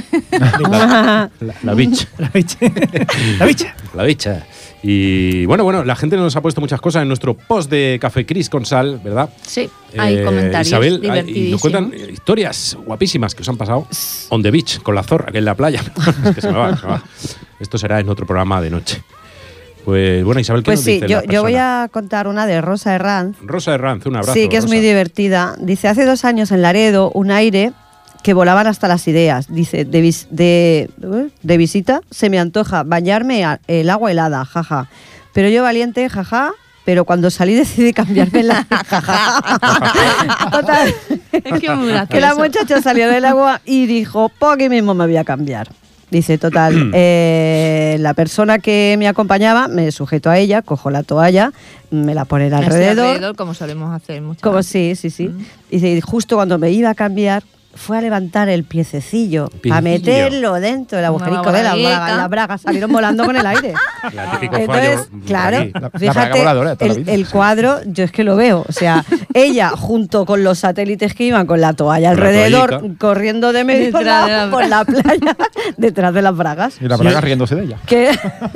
la, la- la beach. La bicha. La bicha. La bicha. Y bueno, bueno, la gente nos ha puesto muchas cosas en nuestro post de Café Cris con Sal, ¿verdad? Sí, hay Eh, comentarios Isabel, hay- y nos divertidísimos. cuentan eh, historias guapísimas que os han pasado on the beach, con la zorra, que en la playa. Es que se me va, se me va. Esto será en otro programa de noche. Pues bueno, Isabel, ¿qué Pues nos sí, dice yo, la yo voy persona? a contar una de Rosa Herranz. Rosa Herranz, un abrazo. Sí, que es Rosa. muy divertida. Dice, hace dos años en Laredo, un aire que volaban hasta las ideas. Dice, de, vis- de, de visita se me antoja bañarme a- el agua helada, jaja. Pero yo valiente, jaja, pero cuando salí decidí cambiarme la jaja. Total, Qué muy que la gracioso. muchacha salió del agua y dijo, po aquí mismo me voy a cambiar. Dice, total, eh, la persona que me acompañaba, me sujeto a ella, cojo la toalla, me la ponen Así alrededor. como solemos hacer muchas Como veces. sí, sí, sí. Dice, y justo cuando me iba a cambiar, fue a levantar el piececillo, Piececillo. a meterlo dentro del Una agujerico de la bragueta. braga. Las bragas salieron volando con el aire. La típico Entonces, fallo. claro, ahí. La- la braga fíjate, voladora de toda la el, vida. el cuadro, yo es que lo veo. O sea, ella junto con los satélites que iban con la toalla Con la alrededor, toallica. corriendo de medio por Detrás de la, la por la playa, detrás de las bragas. Y la braga riéndose de ella. Que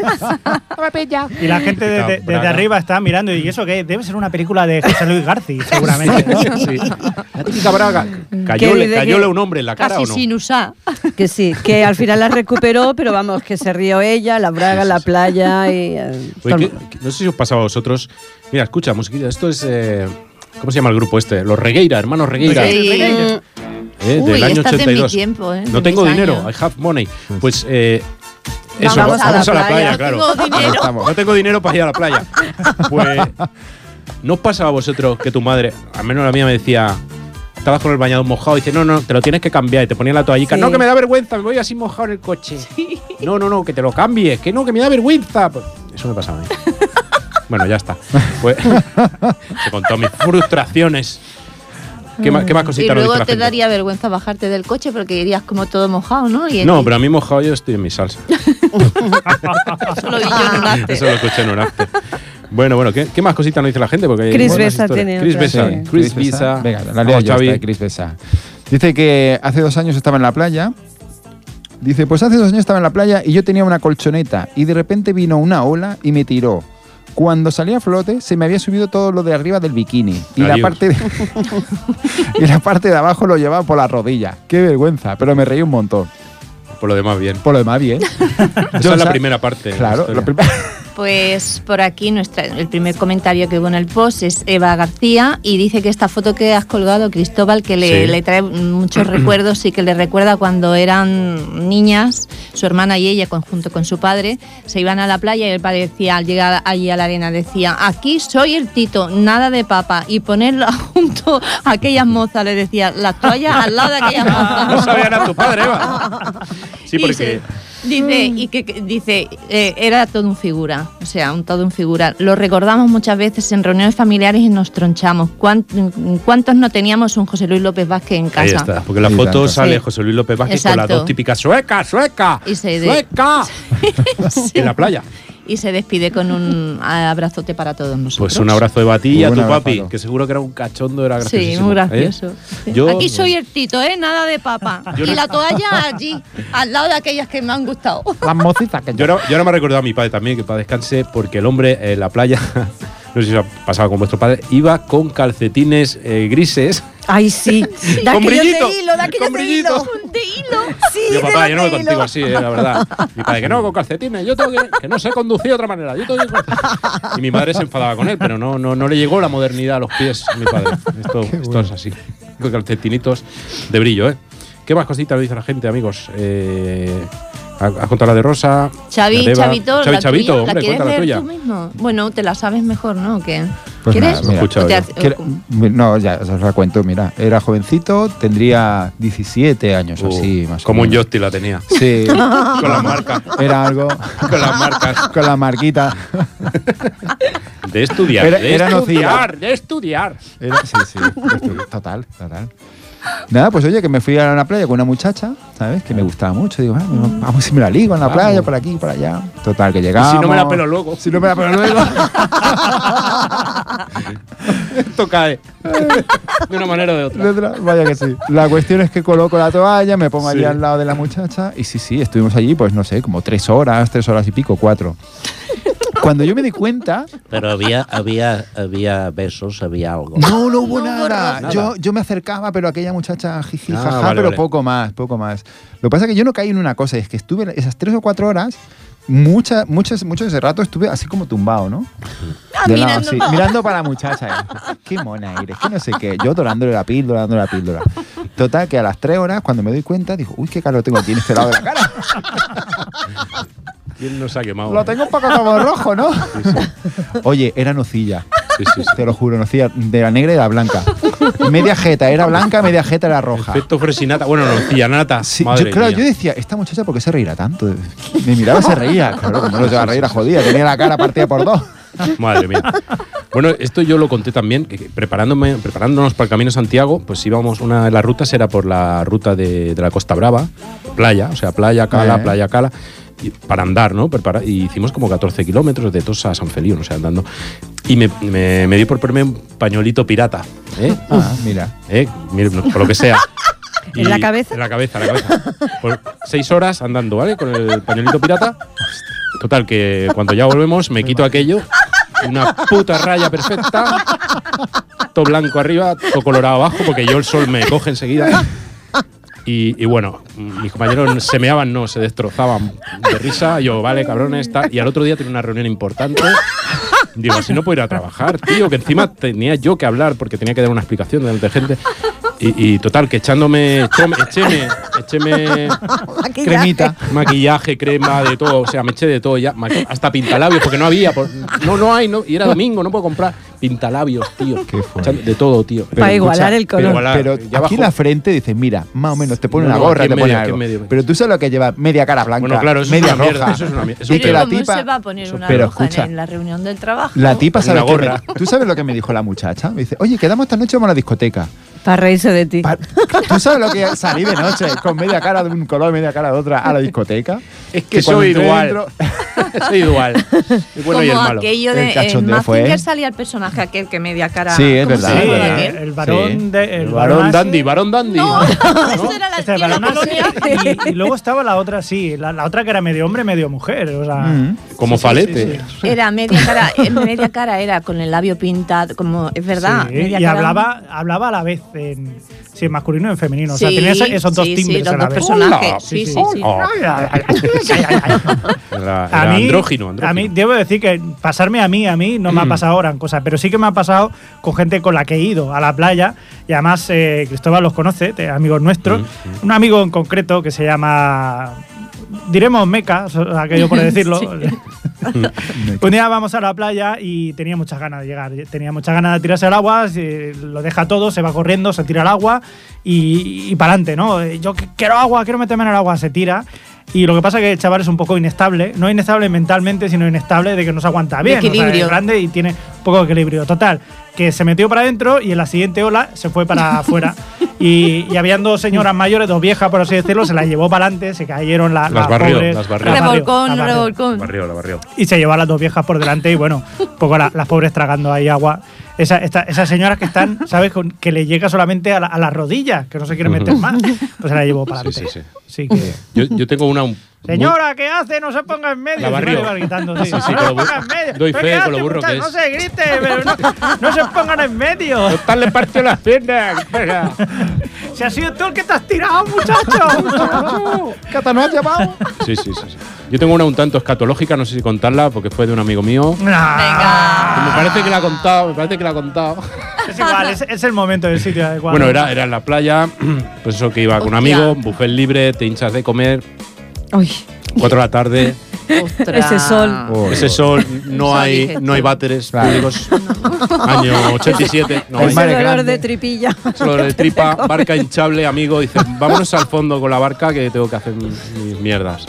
Y la gente Esta desde, desde braga. arriba está mirando. ¿Y eso qué? Debe ser una película de José Luis García, seguramente. ¿no? Sí. La típica braga. Cayóle, dice cayóle que- un hombre en la cara Casi o no. sin usar. Que sí, que al final la recuperó, pero vamos, que se rió ella, la braga, la playa y... eh, Oye, todo- ¿qué- qué- no sé si os pasaba a vosotros. Mira, escucha, musiquita. Esto es. eh, ¿Cómo se llama el grupo este? Los Regueira, hermanos Regueira. Sí. eh, Uy, del año estás de ochenta y dos. mi tiempo, ¿eh? No de tengo mis dinero, años. I have money. Pues eh, eso, Vamos vamos, a la a la playa, playa. claro. No tengo Ahí dinero. estamos. No tengo dinero para ir a la playa. Pues, ¿no os pasaba a vosotros que tu madre, al menos la mía, me decía, estabas con el bañador mojado y dice, no, no, te lo tienes que cambiar y te ponía la toallica? Sí. No, que me da vergüenza, me voy así mojado en el coche. No, no, no, que te lo cambies, que no, que me da vergüenza. Pues, eso me pasaba a mí. Bueno, ya está. Pues, te contó mis frustraciones. ¿Qué más, qué más Y cositas nos dice luego la te gente? daría vergüenza bajarte del coche porque irías como todo mojado, ¿no? Y No, pero a mí mojado yo estoy en mi salsa. eso lo vi yo en un after. Eso lo escuché en un after. Bueno, bueno, ¿qué, qué más cositas nos dice la gente? Porque hay Chris buenas Besa historias. tiene Chris otra, Besa. sí. Chris Besa. Venga, la Vamos, leo yo, Xavi. esta de Chris Besa. Dice que hace dos años estaba en la playa. Dice, pues hace dos años estaba en la playa y yo tenía una colchoneta y de repente vino una ola y me tiró. Cuando salí a flote se me había subido todo lo de arriba del bikini y la Adiós. parte de, y la parte de abajo lo llevaba por la rodilla. Qué vergüenza, pero me reí un montón. Por lo demás, bien. Por lo demás, bien. Esa Yo es la sa- primera parte. de la Claro, historia. lo primero. Pues por aquí nuestra, el primer comentario que hubo en el post es Eva García y dice que esta foto que has colgado, Cristóbal, que le, Sí. le trae muchos recuerdos y que le recuerda cuando eran niñas, su hermana y ella, con- junto con su padre, se iban a la playa y el padre decía, al llegar allí a la arena, decía, aquí soy el Tito, nada de papa. Y ponerla junto a aquellas mozas, le decía, las toallas al lado de aquellas mozas. No sabía nada tu padre, Eva. Sí, Y porque. se- Dice, y que, que- dice, eh, era todo un figura, o sea, un todo un figura. Lo recordamos muchas veces en reuniones familiares y nos tronchamos. ¿Cuán- ¿Cuántos no teníamos un José Luis López Vázquez en casa? Ahí está, porque en la Sí, foto tanto. sale Sí. José Luis López Vázquez con las Exacto. dos típicas sueca, sueca, Y se de- sueca, Sí. en la playa. Y se despide con un abrazote para todos nosotros. Pues un abrazo de Bati y a Un tu abrazo. papi, que seguro que era un cachondo, era gracioso. Sí, muy gracioso. Sí. Yo- Aquí soy el Tito, ¿eh? Nada de papa. Yo y no- la toalla allí, al lado de aquellas que me han gustado. Las mocitas que Yo ahora, yo ahora me he recordado a mi padre también, que para descanse, porque el hombre en la playa no sé si os ha pasado con vuestro padre, iba con calcetines eh, grises. Ay, sí. De Con aquellos brillito, de hilo, de aquellos con de brillito. hilo. De hilo. Sí, Yo, de papá, los yo no voy de contigo hilo. así, eh, la verdad. Mi padre, que no, con calcetines, yo tengo que, que no sé conducir de otra manera. Yo tengo que... Y mi madre se enfadaba con él, pero no, no, no le llegó la modernidad a los pies a mi padre. Esto, esto es así. Con calcetinitos de brillo, ¿eh? ¿Qué más cositas dice la gente, amigos? Eh, ¿Has contado la de Rosa? Chavi, la de Eva. Chavito, Chavi, la Chavito, tuya, hombre, ¿la quieres cuenta la leer tuya. tú mismo? Bueno, te la sabes mejor, ¿no? ¿O qué? Pues ¿Quieres? nada, Lo he mira. escuchado Te yo. hace- Que era- no, ya os la cuento, mira. Era jovencito, tendría diecisiete años o Uh, así, más o como un menos. Yosti la tenía. Sí, Con las marcas. era algo Con las marcas. con la marquita. De estudiar. Era- de era estudiar. De estudiar. Era- sí, sí, total, total. Nada, pues oye, que me fui a la playa con una muchacha, ¿sabes? Que me gustaba mucho. Digo, ah, vamos si me la ligo en la Vamos. playa, por aquí, por allá. Total, que Y llegamos. si no me la pelo luego. Si no me la pelo luego. Esto cae. De una manera o de otra. Letra, vaya que sí. La cuestión es que coloco la toalla, me pongo allí Sí. al lado de la muchacha y sí, sí, estuvimos allí, pues no sé, como tres horas, tres horas y pico, cuatro. Cuando yo me di cuenta, Pero había, había, había besos, había algo. no, no hubo No hubo nada. nada. Yo, yo me acercaba, pero aquella muchacha jiji, Ah, jaja, vale, pero vale. poco más, poco más. Lo que pasa es que yo no caí en una cosa, y es que estuve esas tres o cuatro horas, muchas, muchas, mucho de ese rato estuve así como tumbado, ¿no? Ah, De lado, mirando sí, para- mirando para la muchacha. eh. Qué mona eres, que no sé qué. Yo dorándole la píldora, dándole la píldora. Total, que a las tres horas, cuando me doy cuenta, digo, uy, qué calor tengo aquí en este lado de la cara. ¿Quién nos ha quemado? Lo tengo un poco como rojo, ¿no? Oye, era nocilla. Sí, sí, sí. Te lo juro, nocilla. De la negra y de la blanca. Media jeta era blanca, media jeta era roja. Efecto fresinata. Bueno, no, nata. Sí, Madre yo, claro, mía. yo decía, ¿esta muchacha por qué se reirá tanto? Me miraba y se reía. Claro, como no se va a reír a jodida. Tenía la cara partida por dos. Madre mía. Bueno, esto yo lo conté también, que que preparándome, preparándonos para el Camino de Santiago, pues íbamos, una de las rutas era por la ruta de, de la Costa Brava, playa, o sea, playa, cala, Eh. playa, cala, y para andar, ¿no? Prepara- y hicimos como catorce kilómetros de Tossa a San Feliu, no sé, andando. Y me, me, me dio por ponerme un pañuelito pirata, ¿eh? Ah, mira. ¿Eh? Mira, por lo que sea. ¿En la cabeza? En la cabeza, en la cabeza. Por seis horas andando, ¿vale? Con el pañuelito pirata. Total, que cuando ya volvemos me quito aquello. Una puta raya perfecta. Todo blanco arriba, todo colorado abajo, porque yo el sol me coge enseguida. Y, y bueno, mis compañeros se meaban, no, se destrozaban de risa. Yo, vale, cabrones, está. Y al otro día tenía una reunión importante. Digo, así no puedo ir a trabajar, tío, que encima tenía yo que hablar porque tenía que dar una explicación delante de gente. Y, y total, que echándome, echéme, echéme, echéme Cremita. maquillaje, crema, de todo, o sea, me eché de todo ya, maqui- hasta pintalabios, porque no había, por- no, no hay, no, y era domingo, no puedo comprar pintalabios, tío. Qué fuerte. Echando de todo, tío. Para igualar el color. Pero, Igualar, pero ya aquí abajo. en la frente dice, mira, más o menos, te pone No, una no, gorra, aquí te en pone medio, aquí algo. en medio. Pero tú sabes lo que lleva media cara blanca, Bueno, claro, eso es media una mierda, roja. eso es una mierda, eso y es que peor. la ¿Cómo tipa, se va a poner una pero roja escucha, en la reunión del trabajo? la tipa sabe Una que me- gorra. ¿Tú sabes lo que me dijo la muchacha? Me dice, oye, quedamos esta noche, vamos a la discoteca. Para reírse de ti. Pa- ¿Tú sabes lo que es salir de noche con media cara de un color y media cara de otra a la discoteca? Es que cuando soy entré igual. dentro- Soy igual. El bueno y el Como malo. aquello El de en cachondeo fue- Mazinger salía el personaje aquel que media cara. Sí, es ¿cómo verdad, se Sí, llama verdad. aquel? el varón Sí. de. El, El varón así. dandy, varón dandy. No, ¿No? eso era la Este, el tía de varón así, colonia. y, y luego estaba la otra, sí, la, la otra que era medio hombre, medio mujer. O sea, Mm. Como sí, sí, falete. sí, sí. Era media cara, eh, media cara era con el labio pintado, como es verdad. Sí, media y cara- hablaba, hablaba a la vez en, sí, en masculino y en femenino. O sea, Sí, tenía ese- esos dos sí, timbres sí, los a la dos vez. personajes. Hola. Sí, sí, Sí, sí. Oh, era, A era mí, andrógino, andrógino. a mí, debo decir que pasarme a mí, a mí, no me ha pasado gran cosa, pero sí que me ha pasado con gente con la que he ido a la playa, y además eh, Cristóbal los conoce, te- amigos nuestros, Mm, un amigo en concreto que se llama, diremos Meca, so- aquello por decirlo. Un día vamos a la playa y tenía muchas ganas de llegar, tenía muchas ganas de tirarse al agua, se- lo deja todo, se va corriendo, se tira al agua y, y para adelante, ¿no? Yo qu- quiero agua, quiero meterme en el agua, se tira. Y lo que pasa es que el chaval es un poco inestable, no inestable mentalmente, sino inestable de que no se aguanta bien. De equilibrio. O sea, es grande y tiene poco de equilibrio. Total, que se metió para adentro y en la siguiente ola se fue para afuera. Y, y habían dos señoras mayores, dos viejas, por así decirlo, se las llevó para adelante, se cayeron la- Las las, barrió, pobres. las barrió. barrió, Revolcón, las barrió. revolcón. La barrió, la barrió. Y se llevó a las dos viejas por delante y bueno, un poco la- las pobres tragando ahí agua. Esa, esta, esas señoras que están, ¿sabes? Con, que le llega solamente a, la, a las rodillas, que no se quieren meter más. Pues se la llevo para adelante. Sí, sí, sí. Sí que... Yo, yo tengo una... Un, Señora, ¿qué hace? No se ponga en medio. La barrio. Se va gritando, sí. Sí, sí, no con se lo bu- ponga en medio. doy ¿Pero fe qué con hace, lo burro muchacho? que No es. se grite, pero no, no se pongan en medio. Total, le partió las piernas. Si has sido tú el que te has tirado, muchacho. ¿Qué te no has llamado? Sí, sí, sí, sí. Yo tengo una un tanto escatológica, no sé si contarla, porque fue de un amigo mío. Venga. Me parece que la ha contado, me parece que la ha contado. Es igual, es, es el momento del sitio adecuado. Bueno, era, era en la playa, pues eso que iba con un Hostia. amigo, buffet libre, te hinchas de comer, Uy, cuatro de la tarde, Ostras. Ese sol. Oh, ese sol, no Sol, hay, dije no hay tú. váteres Claro. públicos. Año ochenta y siete, no El hay. mar ese es dolor grande. de tripilla. Solo de tripa, barca hinchable, amigo, dice, vámonos al fondo con la barca que tengo que hacer mis mis mierdas.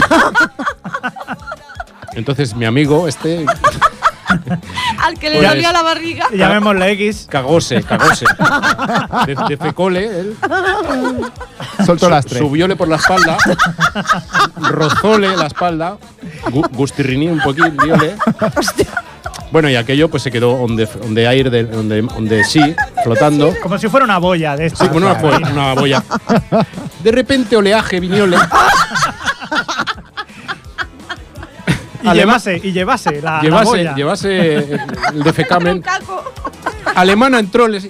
Entonces mi amigo, este, Al que le Pues- dolía la barriga. Llamémosle X. cagóse, cagóse. De, de fecole, él Soltó las tres. subióle por la espalda, rozóle la espalda, gu- gustirriní un poquín, diole. Bueno, y aquello pues se quedó donde, donde aire, de- donde, donde sí, flotando. Como si fuera una boya de Sí, estas. como una, fo- una boya. De repente oleaje, viniole. Y Alema- llevase, y llevase la, la Llevase, boya. llevase el defecamen. Alemana entró, le-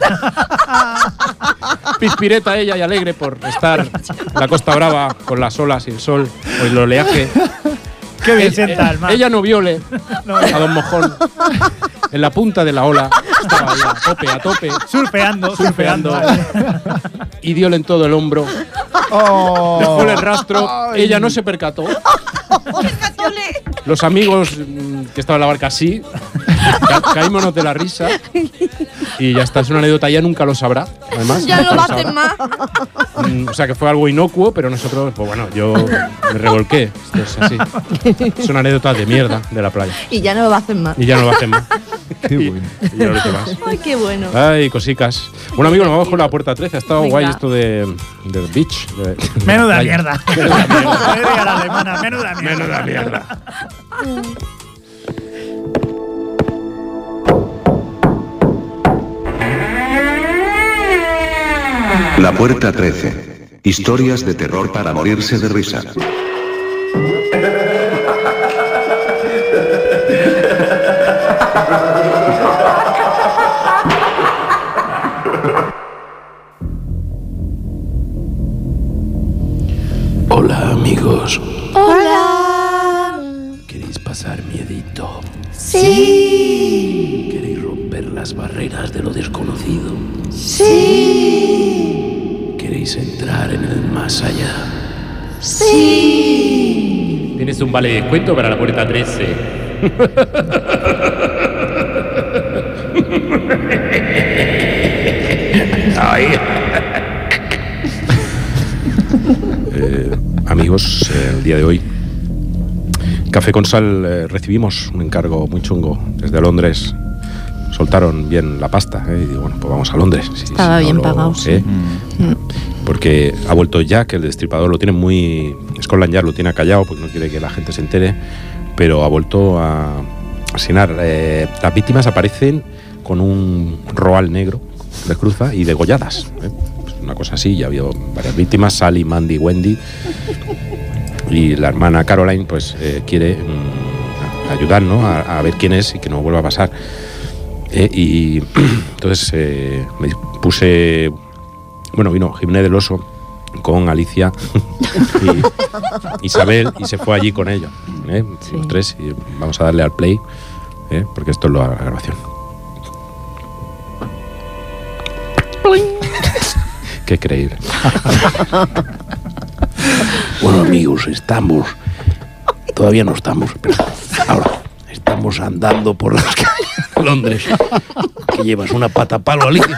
pispireta ella y alegre por estar en la Costa Brava con las olas y el sol o el oleaje. Qué bien Eh, sienta el mar. Ella no viole No, a Don Mojón en la punta de la ola. Estaba ahí a tope, a tope. surfeando, surfeando. Surfeando. Y diole en todo el hombro. Oh. Dejóle el rastro. Ay. Ella no se percató. Los amigos mm, que estaban en la barca sí. Ca caímonos de la risa. Y ya está, es una anécdota, ella nunca lo sabrá. Además, Ya no nunca lo sabrá. hacen más. Mm, o sea que fue algo inocuo, pero nosotros, pues bueno, yo me revolqué. Esto es así. Son anécdotas de mierda de la playa. Y ya no lo hacen más. Y ya no lo hacen más. Qué Y, bueno. y ya no lo hice más. Ay, qué bueno. Ay, cosicas. Bueno, amigo, nos vamos con la puerta trece. Ha estado Venga. guay esto de, del beach. de- de Menuda la playa. mierda. Menuda mierda. Le diga a la alemana, menuda mierda. Menuda mierda. La Puerta trece. Historias de terror para morirse de risa. Hola, amigos. Hola. ¿Queréis pasar miedito? Sí. ¿Queréis romper las barreras de lo desconocido? Sí. ¿Queréis entrar en el más allá? Sí. Tienes un vale de descuento para la puerta trece. Ay. Eh, amigos, eh, el día de hoy, Café con Sal, eh, recibimos un encargo muy chungo desde Londres. Soltaron bien la pasta, ¿eh? Y digo, bueno, pues vamos a Londres. Si- Estaba si no bien lo- pagado, ¿eh? Mm. Porque ha vuelto Jack, el destripador, lo tiene muy... Scotland Yard lo tiene acallado porque no quiere que la gente se entere, pero ha vuelto a asesinar. Eh, las víctimas aparecen con un roal negro, les cruza, y degolladas. ¿eh? Pues una cosa así, ya ha habido varias víctimas, Sally, Mandy, Wendy, y la hermana Caroline pues eh, quiere mm, ayudar, ¿no? a, a ver quién es y que no vuelva a pasar. Eh, y entonces eh, me puse... Bueno, vino Jiménez del Oso con Alicia y Isabel y se fue allí con ella, ¿eh? Sí. Los tres, y vamos a darle al play, ¿eh? Porque esto es la grabación. Qué creíble. Bueno, amigos, estamos. Todavía no estamos, pero ahora estamos andando por las calles de Londres. Que llevas una pata palo, Alicia.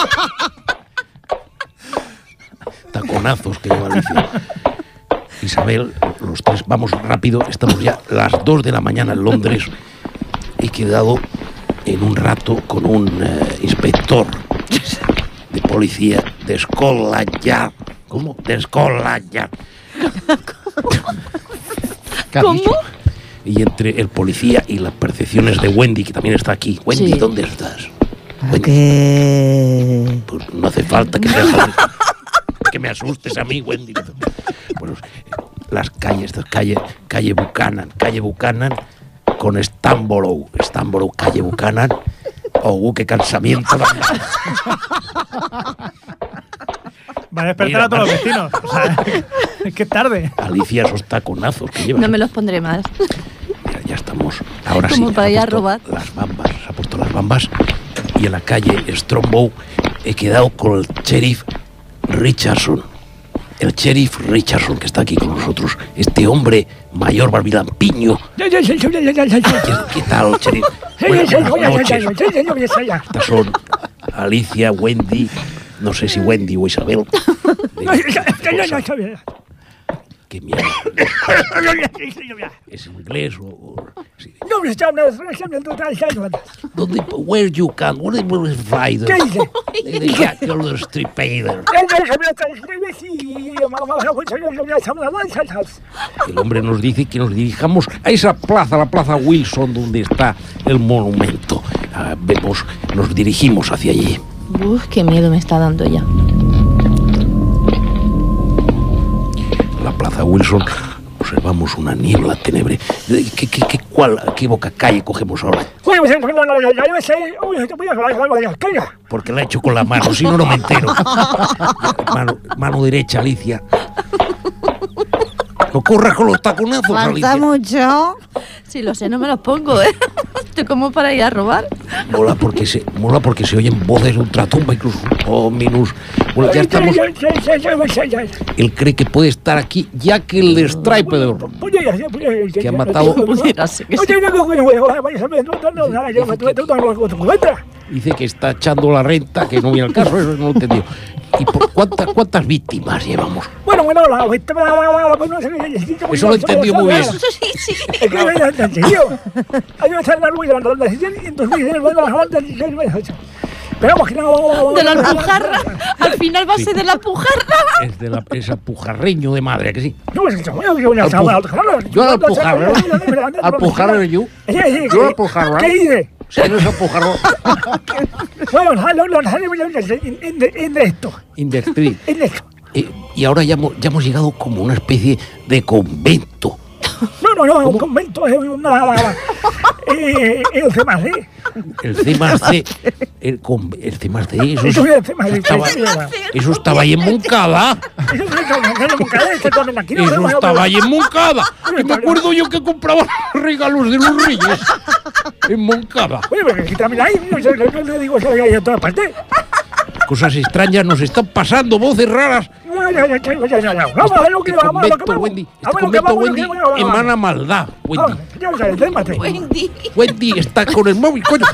Taconazos que lleva Alicia. Isabel, los tres, vamos rápido. Estamos ya a las dos de la mañana en Londres. He quedado en un rato con un eh, inspector de policía de Scotland Yard. ¿Cómo? De Scotland Yard. ¿Cómo? y entre el policía y las percepciones de Wendy, que también está aquí. Wendy, Sí. ¿dónde estás? ¿A qué? Pues no hace falta que, seas que me asustes a mí, Wendy. Bueno, las calles, estas calles, calle Buchanan, calle Buchanan, con Stamborough, Stamborough, calle Buchanan. Oh, qué cansamiento. Va a despertar Mira, a todos los Mar- vecinos. O sea, es que es tarde. Alicia, esos taconazos que llevas. No me los pondré más. Ya, ya estamos. Ahora sí. Como para se ha ir a puesto robar. Las bambas, se ha puesto las bambas. Y en la calle Strongbow he quedado con el sheriff Richardson. El sheriff Richardson, que está aquí con nosotros. Este hombre mayor, barbilampiño. ¿Qué, qué tal, sheriff? Buenas, buenas noches. Estas son Alicia, Wendy. No sé si Wendy o Isabel. ¿Qué mierda? ¿Es inglés o...? o- sí. ¿Dónde? Where you can? Where you find? ¿Qué dice? The Jackal the Stripader. El hombre nos dice que nos dirijamos a esa plaza, la plaza Wilson, donde está el monumento. Ah, vemos, nos dirigimos hacia allí. Uf, qué miedo me está dando ya. La plaza Wilson, observamos una niebla tenebre. ¿Qué, qué, qué, cuál, qué boca calle cogemos ahora? Porque la he hecho con la mano, si no, no me entero. Mano, mano derecha, Alicia. No corras con los taconazos, ¿Falta Alicia. mucho? Si lo sé, no me los pongo, ¿eh? Estoy como para ir a robar. Mola porque se, mola porque se oyen voces de ultratumba, incluso. Oh, minus. Bueno, ya estamos. Él cree que puede estar aquí, ya que el de Striper, que ha matado. Pudiera ser que sí. Dice que está echando la renta, que no viene al caso, eso no lo he entendido. ¿Y por cuántas, cuántas víctimas llevamos? Bueno, bueno, la Eso lo he entendido muy bien. Sí, sí. Es que hay que entendido. Hay que hacer la rueda de la decisión y entonces dice, bueno, la banda pero vamos, que no. De la alpujarra. Al final va a ser de la alpujarra. Es de la, esa pujarreño de madre, que sí. No, es que yo yo Yo al alpujarra, alpujarra yo. Yo al alpujarra. ¿Qué dice? Si no es alpujarra. Bueno, no, no, en esto. In the street. En esto. Eh, y ahora ya hemos, ya hemos llegado como una especie de convento. No, no, no, un convento es una. Eh, el C más D. El C más C. El, con- el C más D. Eso, Eso es- es el C más D. estaba, eso estaba ahí en Moncada. Eso es el Moncada, este con aquí. Eso estaba ahí en Moncada. Que me acuerdo yo que compraba regalos de los Reyes. En Moncada. Oye, pero que también hay, no sé, no le digo eso hay en todas partes. Cosas extrañas nos están pasando, voces raras. No, ya, ya, ya, ya, ya, ya. Vamos a ver lo que Este vamos a lo que convento, vamos. Wendy. Este Vamos a lo que convento, vamos, lo Wendy, que vamos, vamos. emana maldad, Wendy. Vamos, ya, ya, ya, démate. Wendy. Wendy está con el móvil, coño.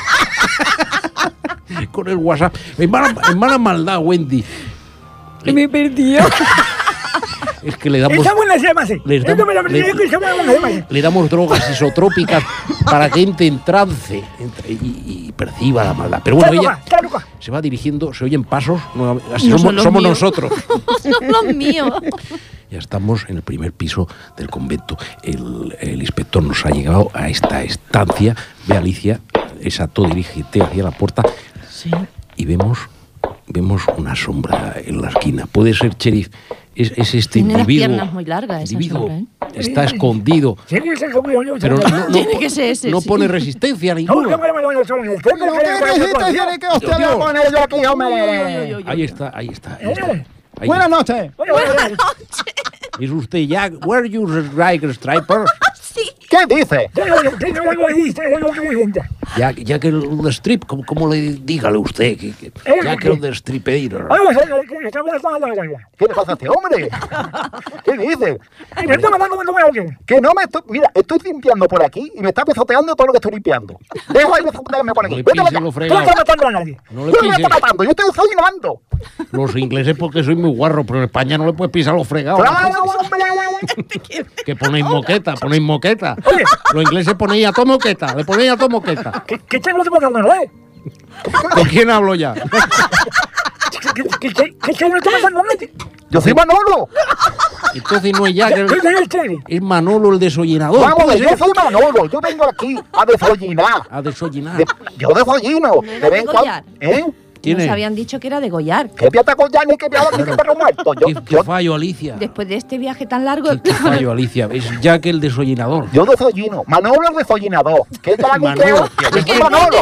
Con el WhatsApp. Emana, emana maldad, Wendy. Me perdió. Es que le damos, Esa buena se llama así. les Esto damos- me lo le- aprendí, esa buena se llama así. le damos drogas isotrópicas para que entre en trance entre- y, y perciba la maldad. Pero bueno, Claro, ella va, claro, va. se va dirigiendo, se oyen pasos. nueva- así No somos son los somos míos. nosotros. Son los míos. Ya estamos en el primer piso del convento. El, el inspector nos ha llegado a esta estancia. Ve, Alicia, exacto, dirígete hacia la puerta. Sí. Y vemos, vemos una sombra en la esquina. Puede ser, sheriff, es, es este Tiene las individuo. piernas muy largas esa individuo sombra, ¿eh? está escondido. Sí, sí, sí, sí, sí, Pero sí. no, no- Tiene que ser ese, no sí. pone resistencia No, ninguna. no, no, no, no, son el centro, ¿Qué que- que- resistencia que- ni que hostia voy a poner yo aquí, hombre? Ahí está, ahí está. Ahí está. Eh. Ahí Buenas está. noches. Bueno, bueno, bueno. ¿Es usted Jack? ¿Were you Jack Striper? ¿Qué dice? Tengo- tengo algo ahí, tengo algo ahí. Jack, Jack el de strip, ¿cómo, cómo le dígale usted? Que, que- Eh, Jack ¿qué? el de stripator. Vamos a ver, que estamos hablando de la- ¿Qué le pasa a este hombre? ¿Qué dice? Eh, me está mandando cuando me alguien. Que no me estoy... Mira, estoy limpiando por aquí y me está pisoteando todo lo que estoy limpiando. Dejo ahí pisotearme por No aquí. le Vete para pise acá. lo Tú no fregado. estás matando a nadie. No le Yo no me pise. estoy matando, yo estoy soñando. Los ingleses porque soy muy guarro, pero en España no le puedes pisar los fregados. ¡Claro, hombre! Que ponéis moqueta, ponéis moqueta. Oye. Los ingleses ponéis a todo moqueta, le ponéis a todo moqueta. ¿Qué, qué chévere te matando, no, eh? ¿Con quién hablo ya? ¿Qué, qué, qué, qué, qué chévere te matando, no? Yo soy Manolo. Entonces no es Jack, Yo el- soy el Cheri. es Manolo el desollinador. Vamos, ¿Puede yo ser? soy Manolo, yo vengo aquí a desollinar. A desollinar. De- yo desollino. No De era vez en cuando. degollar. ¿Eh? ¿Quién Nos es? habían dicho que era degollar. ¿Qué piata con ya ni que piata ni que perro muerto? Yo, ¿Qué, qué yo, fallo, Alicia? Después de este viaje tan largo, ¿Qué, qué fallo, Alicia? Es Jack el desollinador. yo desollino. Manolo el desollinador. ¿Qué es la Manolo. Yo soy Manolo.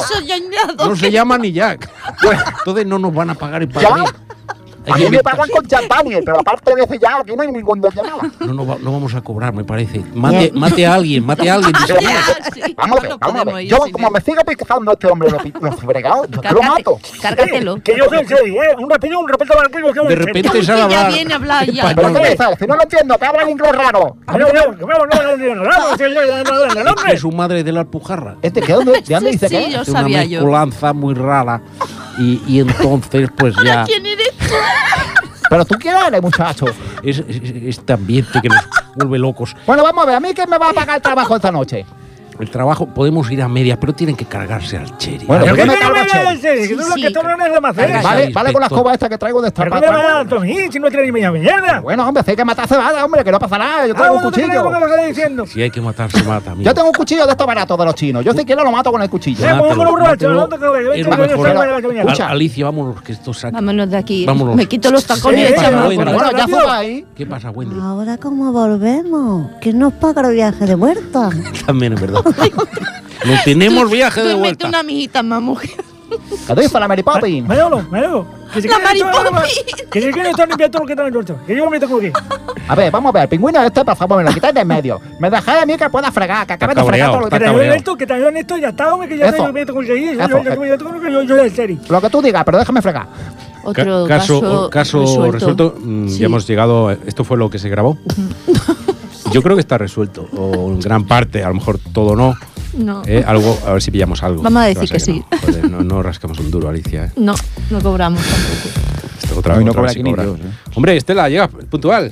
No se llama ni Jack. Pues, Entonces no nos van a pagar el ya. padre. Hay A que mí me inventar- pagan con champán, pero aparte de eso ya aquí no hay ningún de nada. No, no, va- no vamos a cobrar, me parece. Mate, mate a alguien, mate a alguien. Pero, dice, sí, Vamos a ver, no vamos a podemos ver. ir Yo, sin como él. me siga pisando este hombre los, pi- los fregados, yo te lo Cárgate- mato. Cárgatelo. Que yo soy el Cheri, ¿eh? Un repito, un repito para el que yo soy el De Cheri. repente Uy, sabe que ya hablar viene a hablar ya. ¿Pero español. qué dices? Si no lo entiendo, te habla en inglés raro. Ah, no, no, no, no, no, no, no, no, no, soy yo, no, no, no, no, Es hombre. que su madre es de la Alpujarra. ¿Este qué? ¿Dónde, ¿De dónde Sí, dice sí, que yo es? Es una sabía yo. mezcolanza muy rara. Y, y entonces, pues ya. ¿Quién eres tú? Pero tú quién eres, muchacho. Es, es- este ambiente que nos vuelve locos. Bueno, vamos a ver, ¿a mí quién me va a pagar el trabajo esta noche? El trabajo, podemos ir a medias, pero tienen que cargarse al Cheri. Bueno, Pero ¿por qué que me no cargo me a Cheri? vayas el Cheri, que Sí, tú lo sí. que tú no eres de más Carga- Vale, vale con la inspector. escoba esta que traigo de esta ¿Pero qué me va a dar a mí si no tiene ni media mierda? Bueno, hombre, si hay que matar cebada, hombre, que no pasa nada. Yo Ah, tengo un bueno, ¿tú crees cuchillo. lo que me estás diciendo? Si hay que matar, se mata, amigo. Yo tengo un cuchillo de estos baratos de los chinos. Yo si quiero lo mato con el cuchillo. Eh, como Mátalo, un borracho, mátalo. no te creo, yo Es esto lo yo mejor. soy de la coña. Escucha. A- Alicia, vámonos, que esto saca. Vámonos de aquí. Vámonos. Me quito los tacones Sí, y pasa, echamos. Wendy. bueno, Bueno, ya rápido. fue ahí. ¿Qué pasa, Wendy? Ahora cómo volvemos, que nos paga el viaje de vuelta. También es verdad. No tenemos viaje de Tú mete vuelta. una amiguita más mujer. ¿Qué dice la Mary Poppins? Manolo, Manolo. Que si La quieres esto, Mary no, Poppins. Que si quieres estar limpiando lo que está en el orto. Que yo me meto aquí. A ver, vamos a ver, el pingüino este, por favor, me lo quitáis de en medio. Me dejáis a mí que pueda fregar, que acabe de fregar cabreado, todo lo Que que te está ayude cabreado. esto, que te ayude esto, ya está, hombre, que ya Eso. te meto con el Cheri. Yo Eso. yo- yo- yo- yo- yo- yo soy el Cheri. Lo que tú digas, pero déjame fregar. Otro Ca- caso, caso resuelto. resuelto. Mm, Sí. Ya hemos llegado. Esto fue lo que se grabó. Yo creo que está resuelto. O en gran parte, a lo mejor todo no. No. Eh, algo, a ver si pillamos algo. Vamos a Que va decir que ser no. Joder, no, no rascamos un duro, Alicia. eh. No, no cobramos tampoco. Esto otra, Hoy no otra cobra vez sí aquí ni cobra. Dios, eh. Hombre, Estela, llega puntual.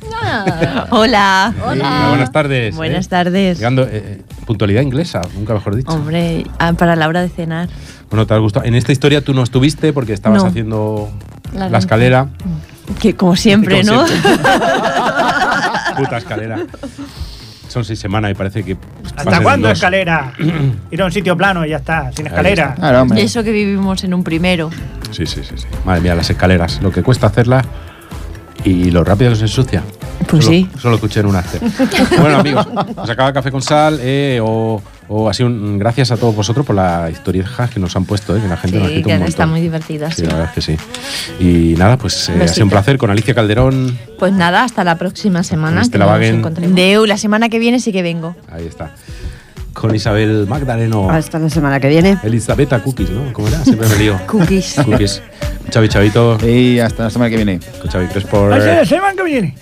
Hola. Hola, buenas tardes. Buenas eh. tardes. Llegando, eh, puntualidad inglesa, nunca mejor dicho. Hombre, ah, para la hora de cenar. Bueno, ¿te has gustado? En esta historia tú no estuviste porque estabas No. haciendo La la, lanza. escalera. Que como siempre, Como ¿no? siempre. Puta escalera. Son seis semanas y parece que. ¿Hasta pasen cuándo dos. escalera? Ir a un sitio plano y ya está, sin escalera. Claro, hombre. Y eso que vivimos en un primero. Sí, sí, sí, sí. Madre mía, las escaleras. Lo que cuesta hacerlas y lo rápido que se ensucia. Pues Solo- sí. Solo escuché en un after. Bueno, amigos, nos acaba Café con Sal. Eh, o, o así, un, gracias a todos vosotros por las historietas que nos han puesto, eh, que la gente nos ha Sí, escrito un que montón. está muy divertida. Sí, Sí. la verdad es que sí. Y nada, pues eh, ha Besito. sido un placer con Alicia Calderón. Pues nada, hasta la próxima semana. Con Estela que nos Wagen. encontremos. Deu, la semana que viene sí que vengo. Ahí está. Con Isabel Magdaleno. Hasta la semana que viene. Elizabeta Cookies, ¿no? ¿Cómo era? Siempre me lío. Cookies. Cookies. Chavi Chavito. Y hasta la semana que viene. Con Chavi Crespo. Así la semana que viene.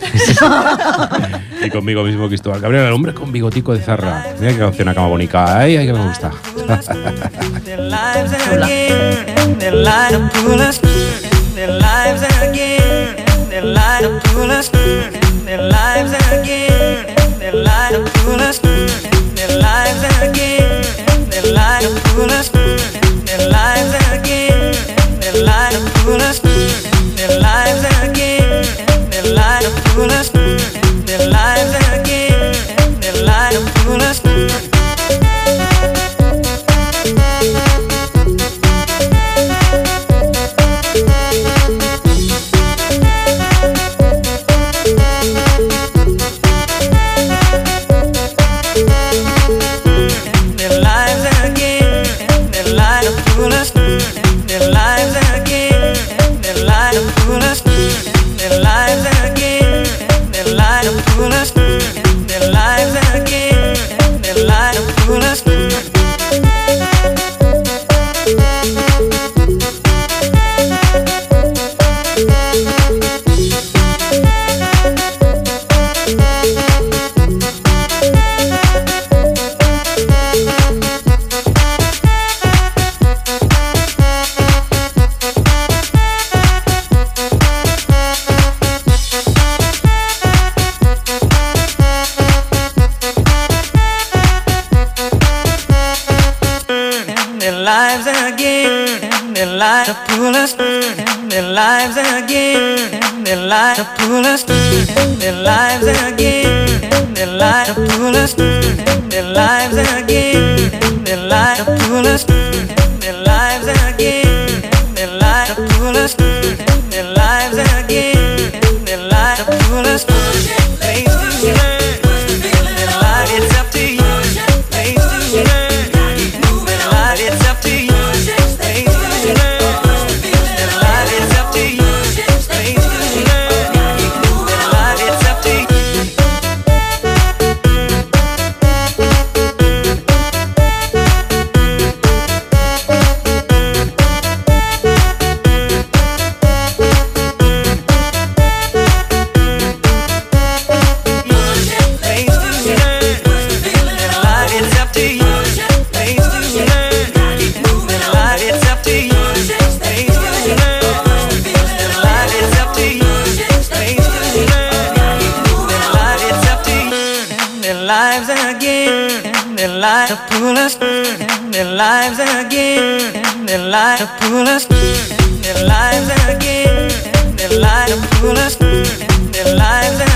Y conmigo mismo, Cristóbal Gabriel, el hombre con bigotico de zarra. Mira qué canción acaba bonita. Ay, ay, que me gusta. Their lives again, their light up to us. Their lives again, their light up to us. Their lives again, their light up to us. Their lives again, their light up to us. Their lives again, their light up to us. Their lives again, their light up to us. Their lives again, their light up to us. Their lives again, their light up to us. Their lives again, their light up to us. Their lives again, their light up to us. Their lives again, their light up to us. light to pull us, their lives again, their light to pull us, their lives again, their light to pull us, their lives again, their light to pull us, their lives again, their light to pull us, their lives again, their light to pull us, place to learn, their light it's up to you, place to learn, their light it's up to you. Their light to pull us, their lives again, their light to pull us, their lives again, their light to pull us, their lives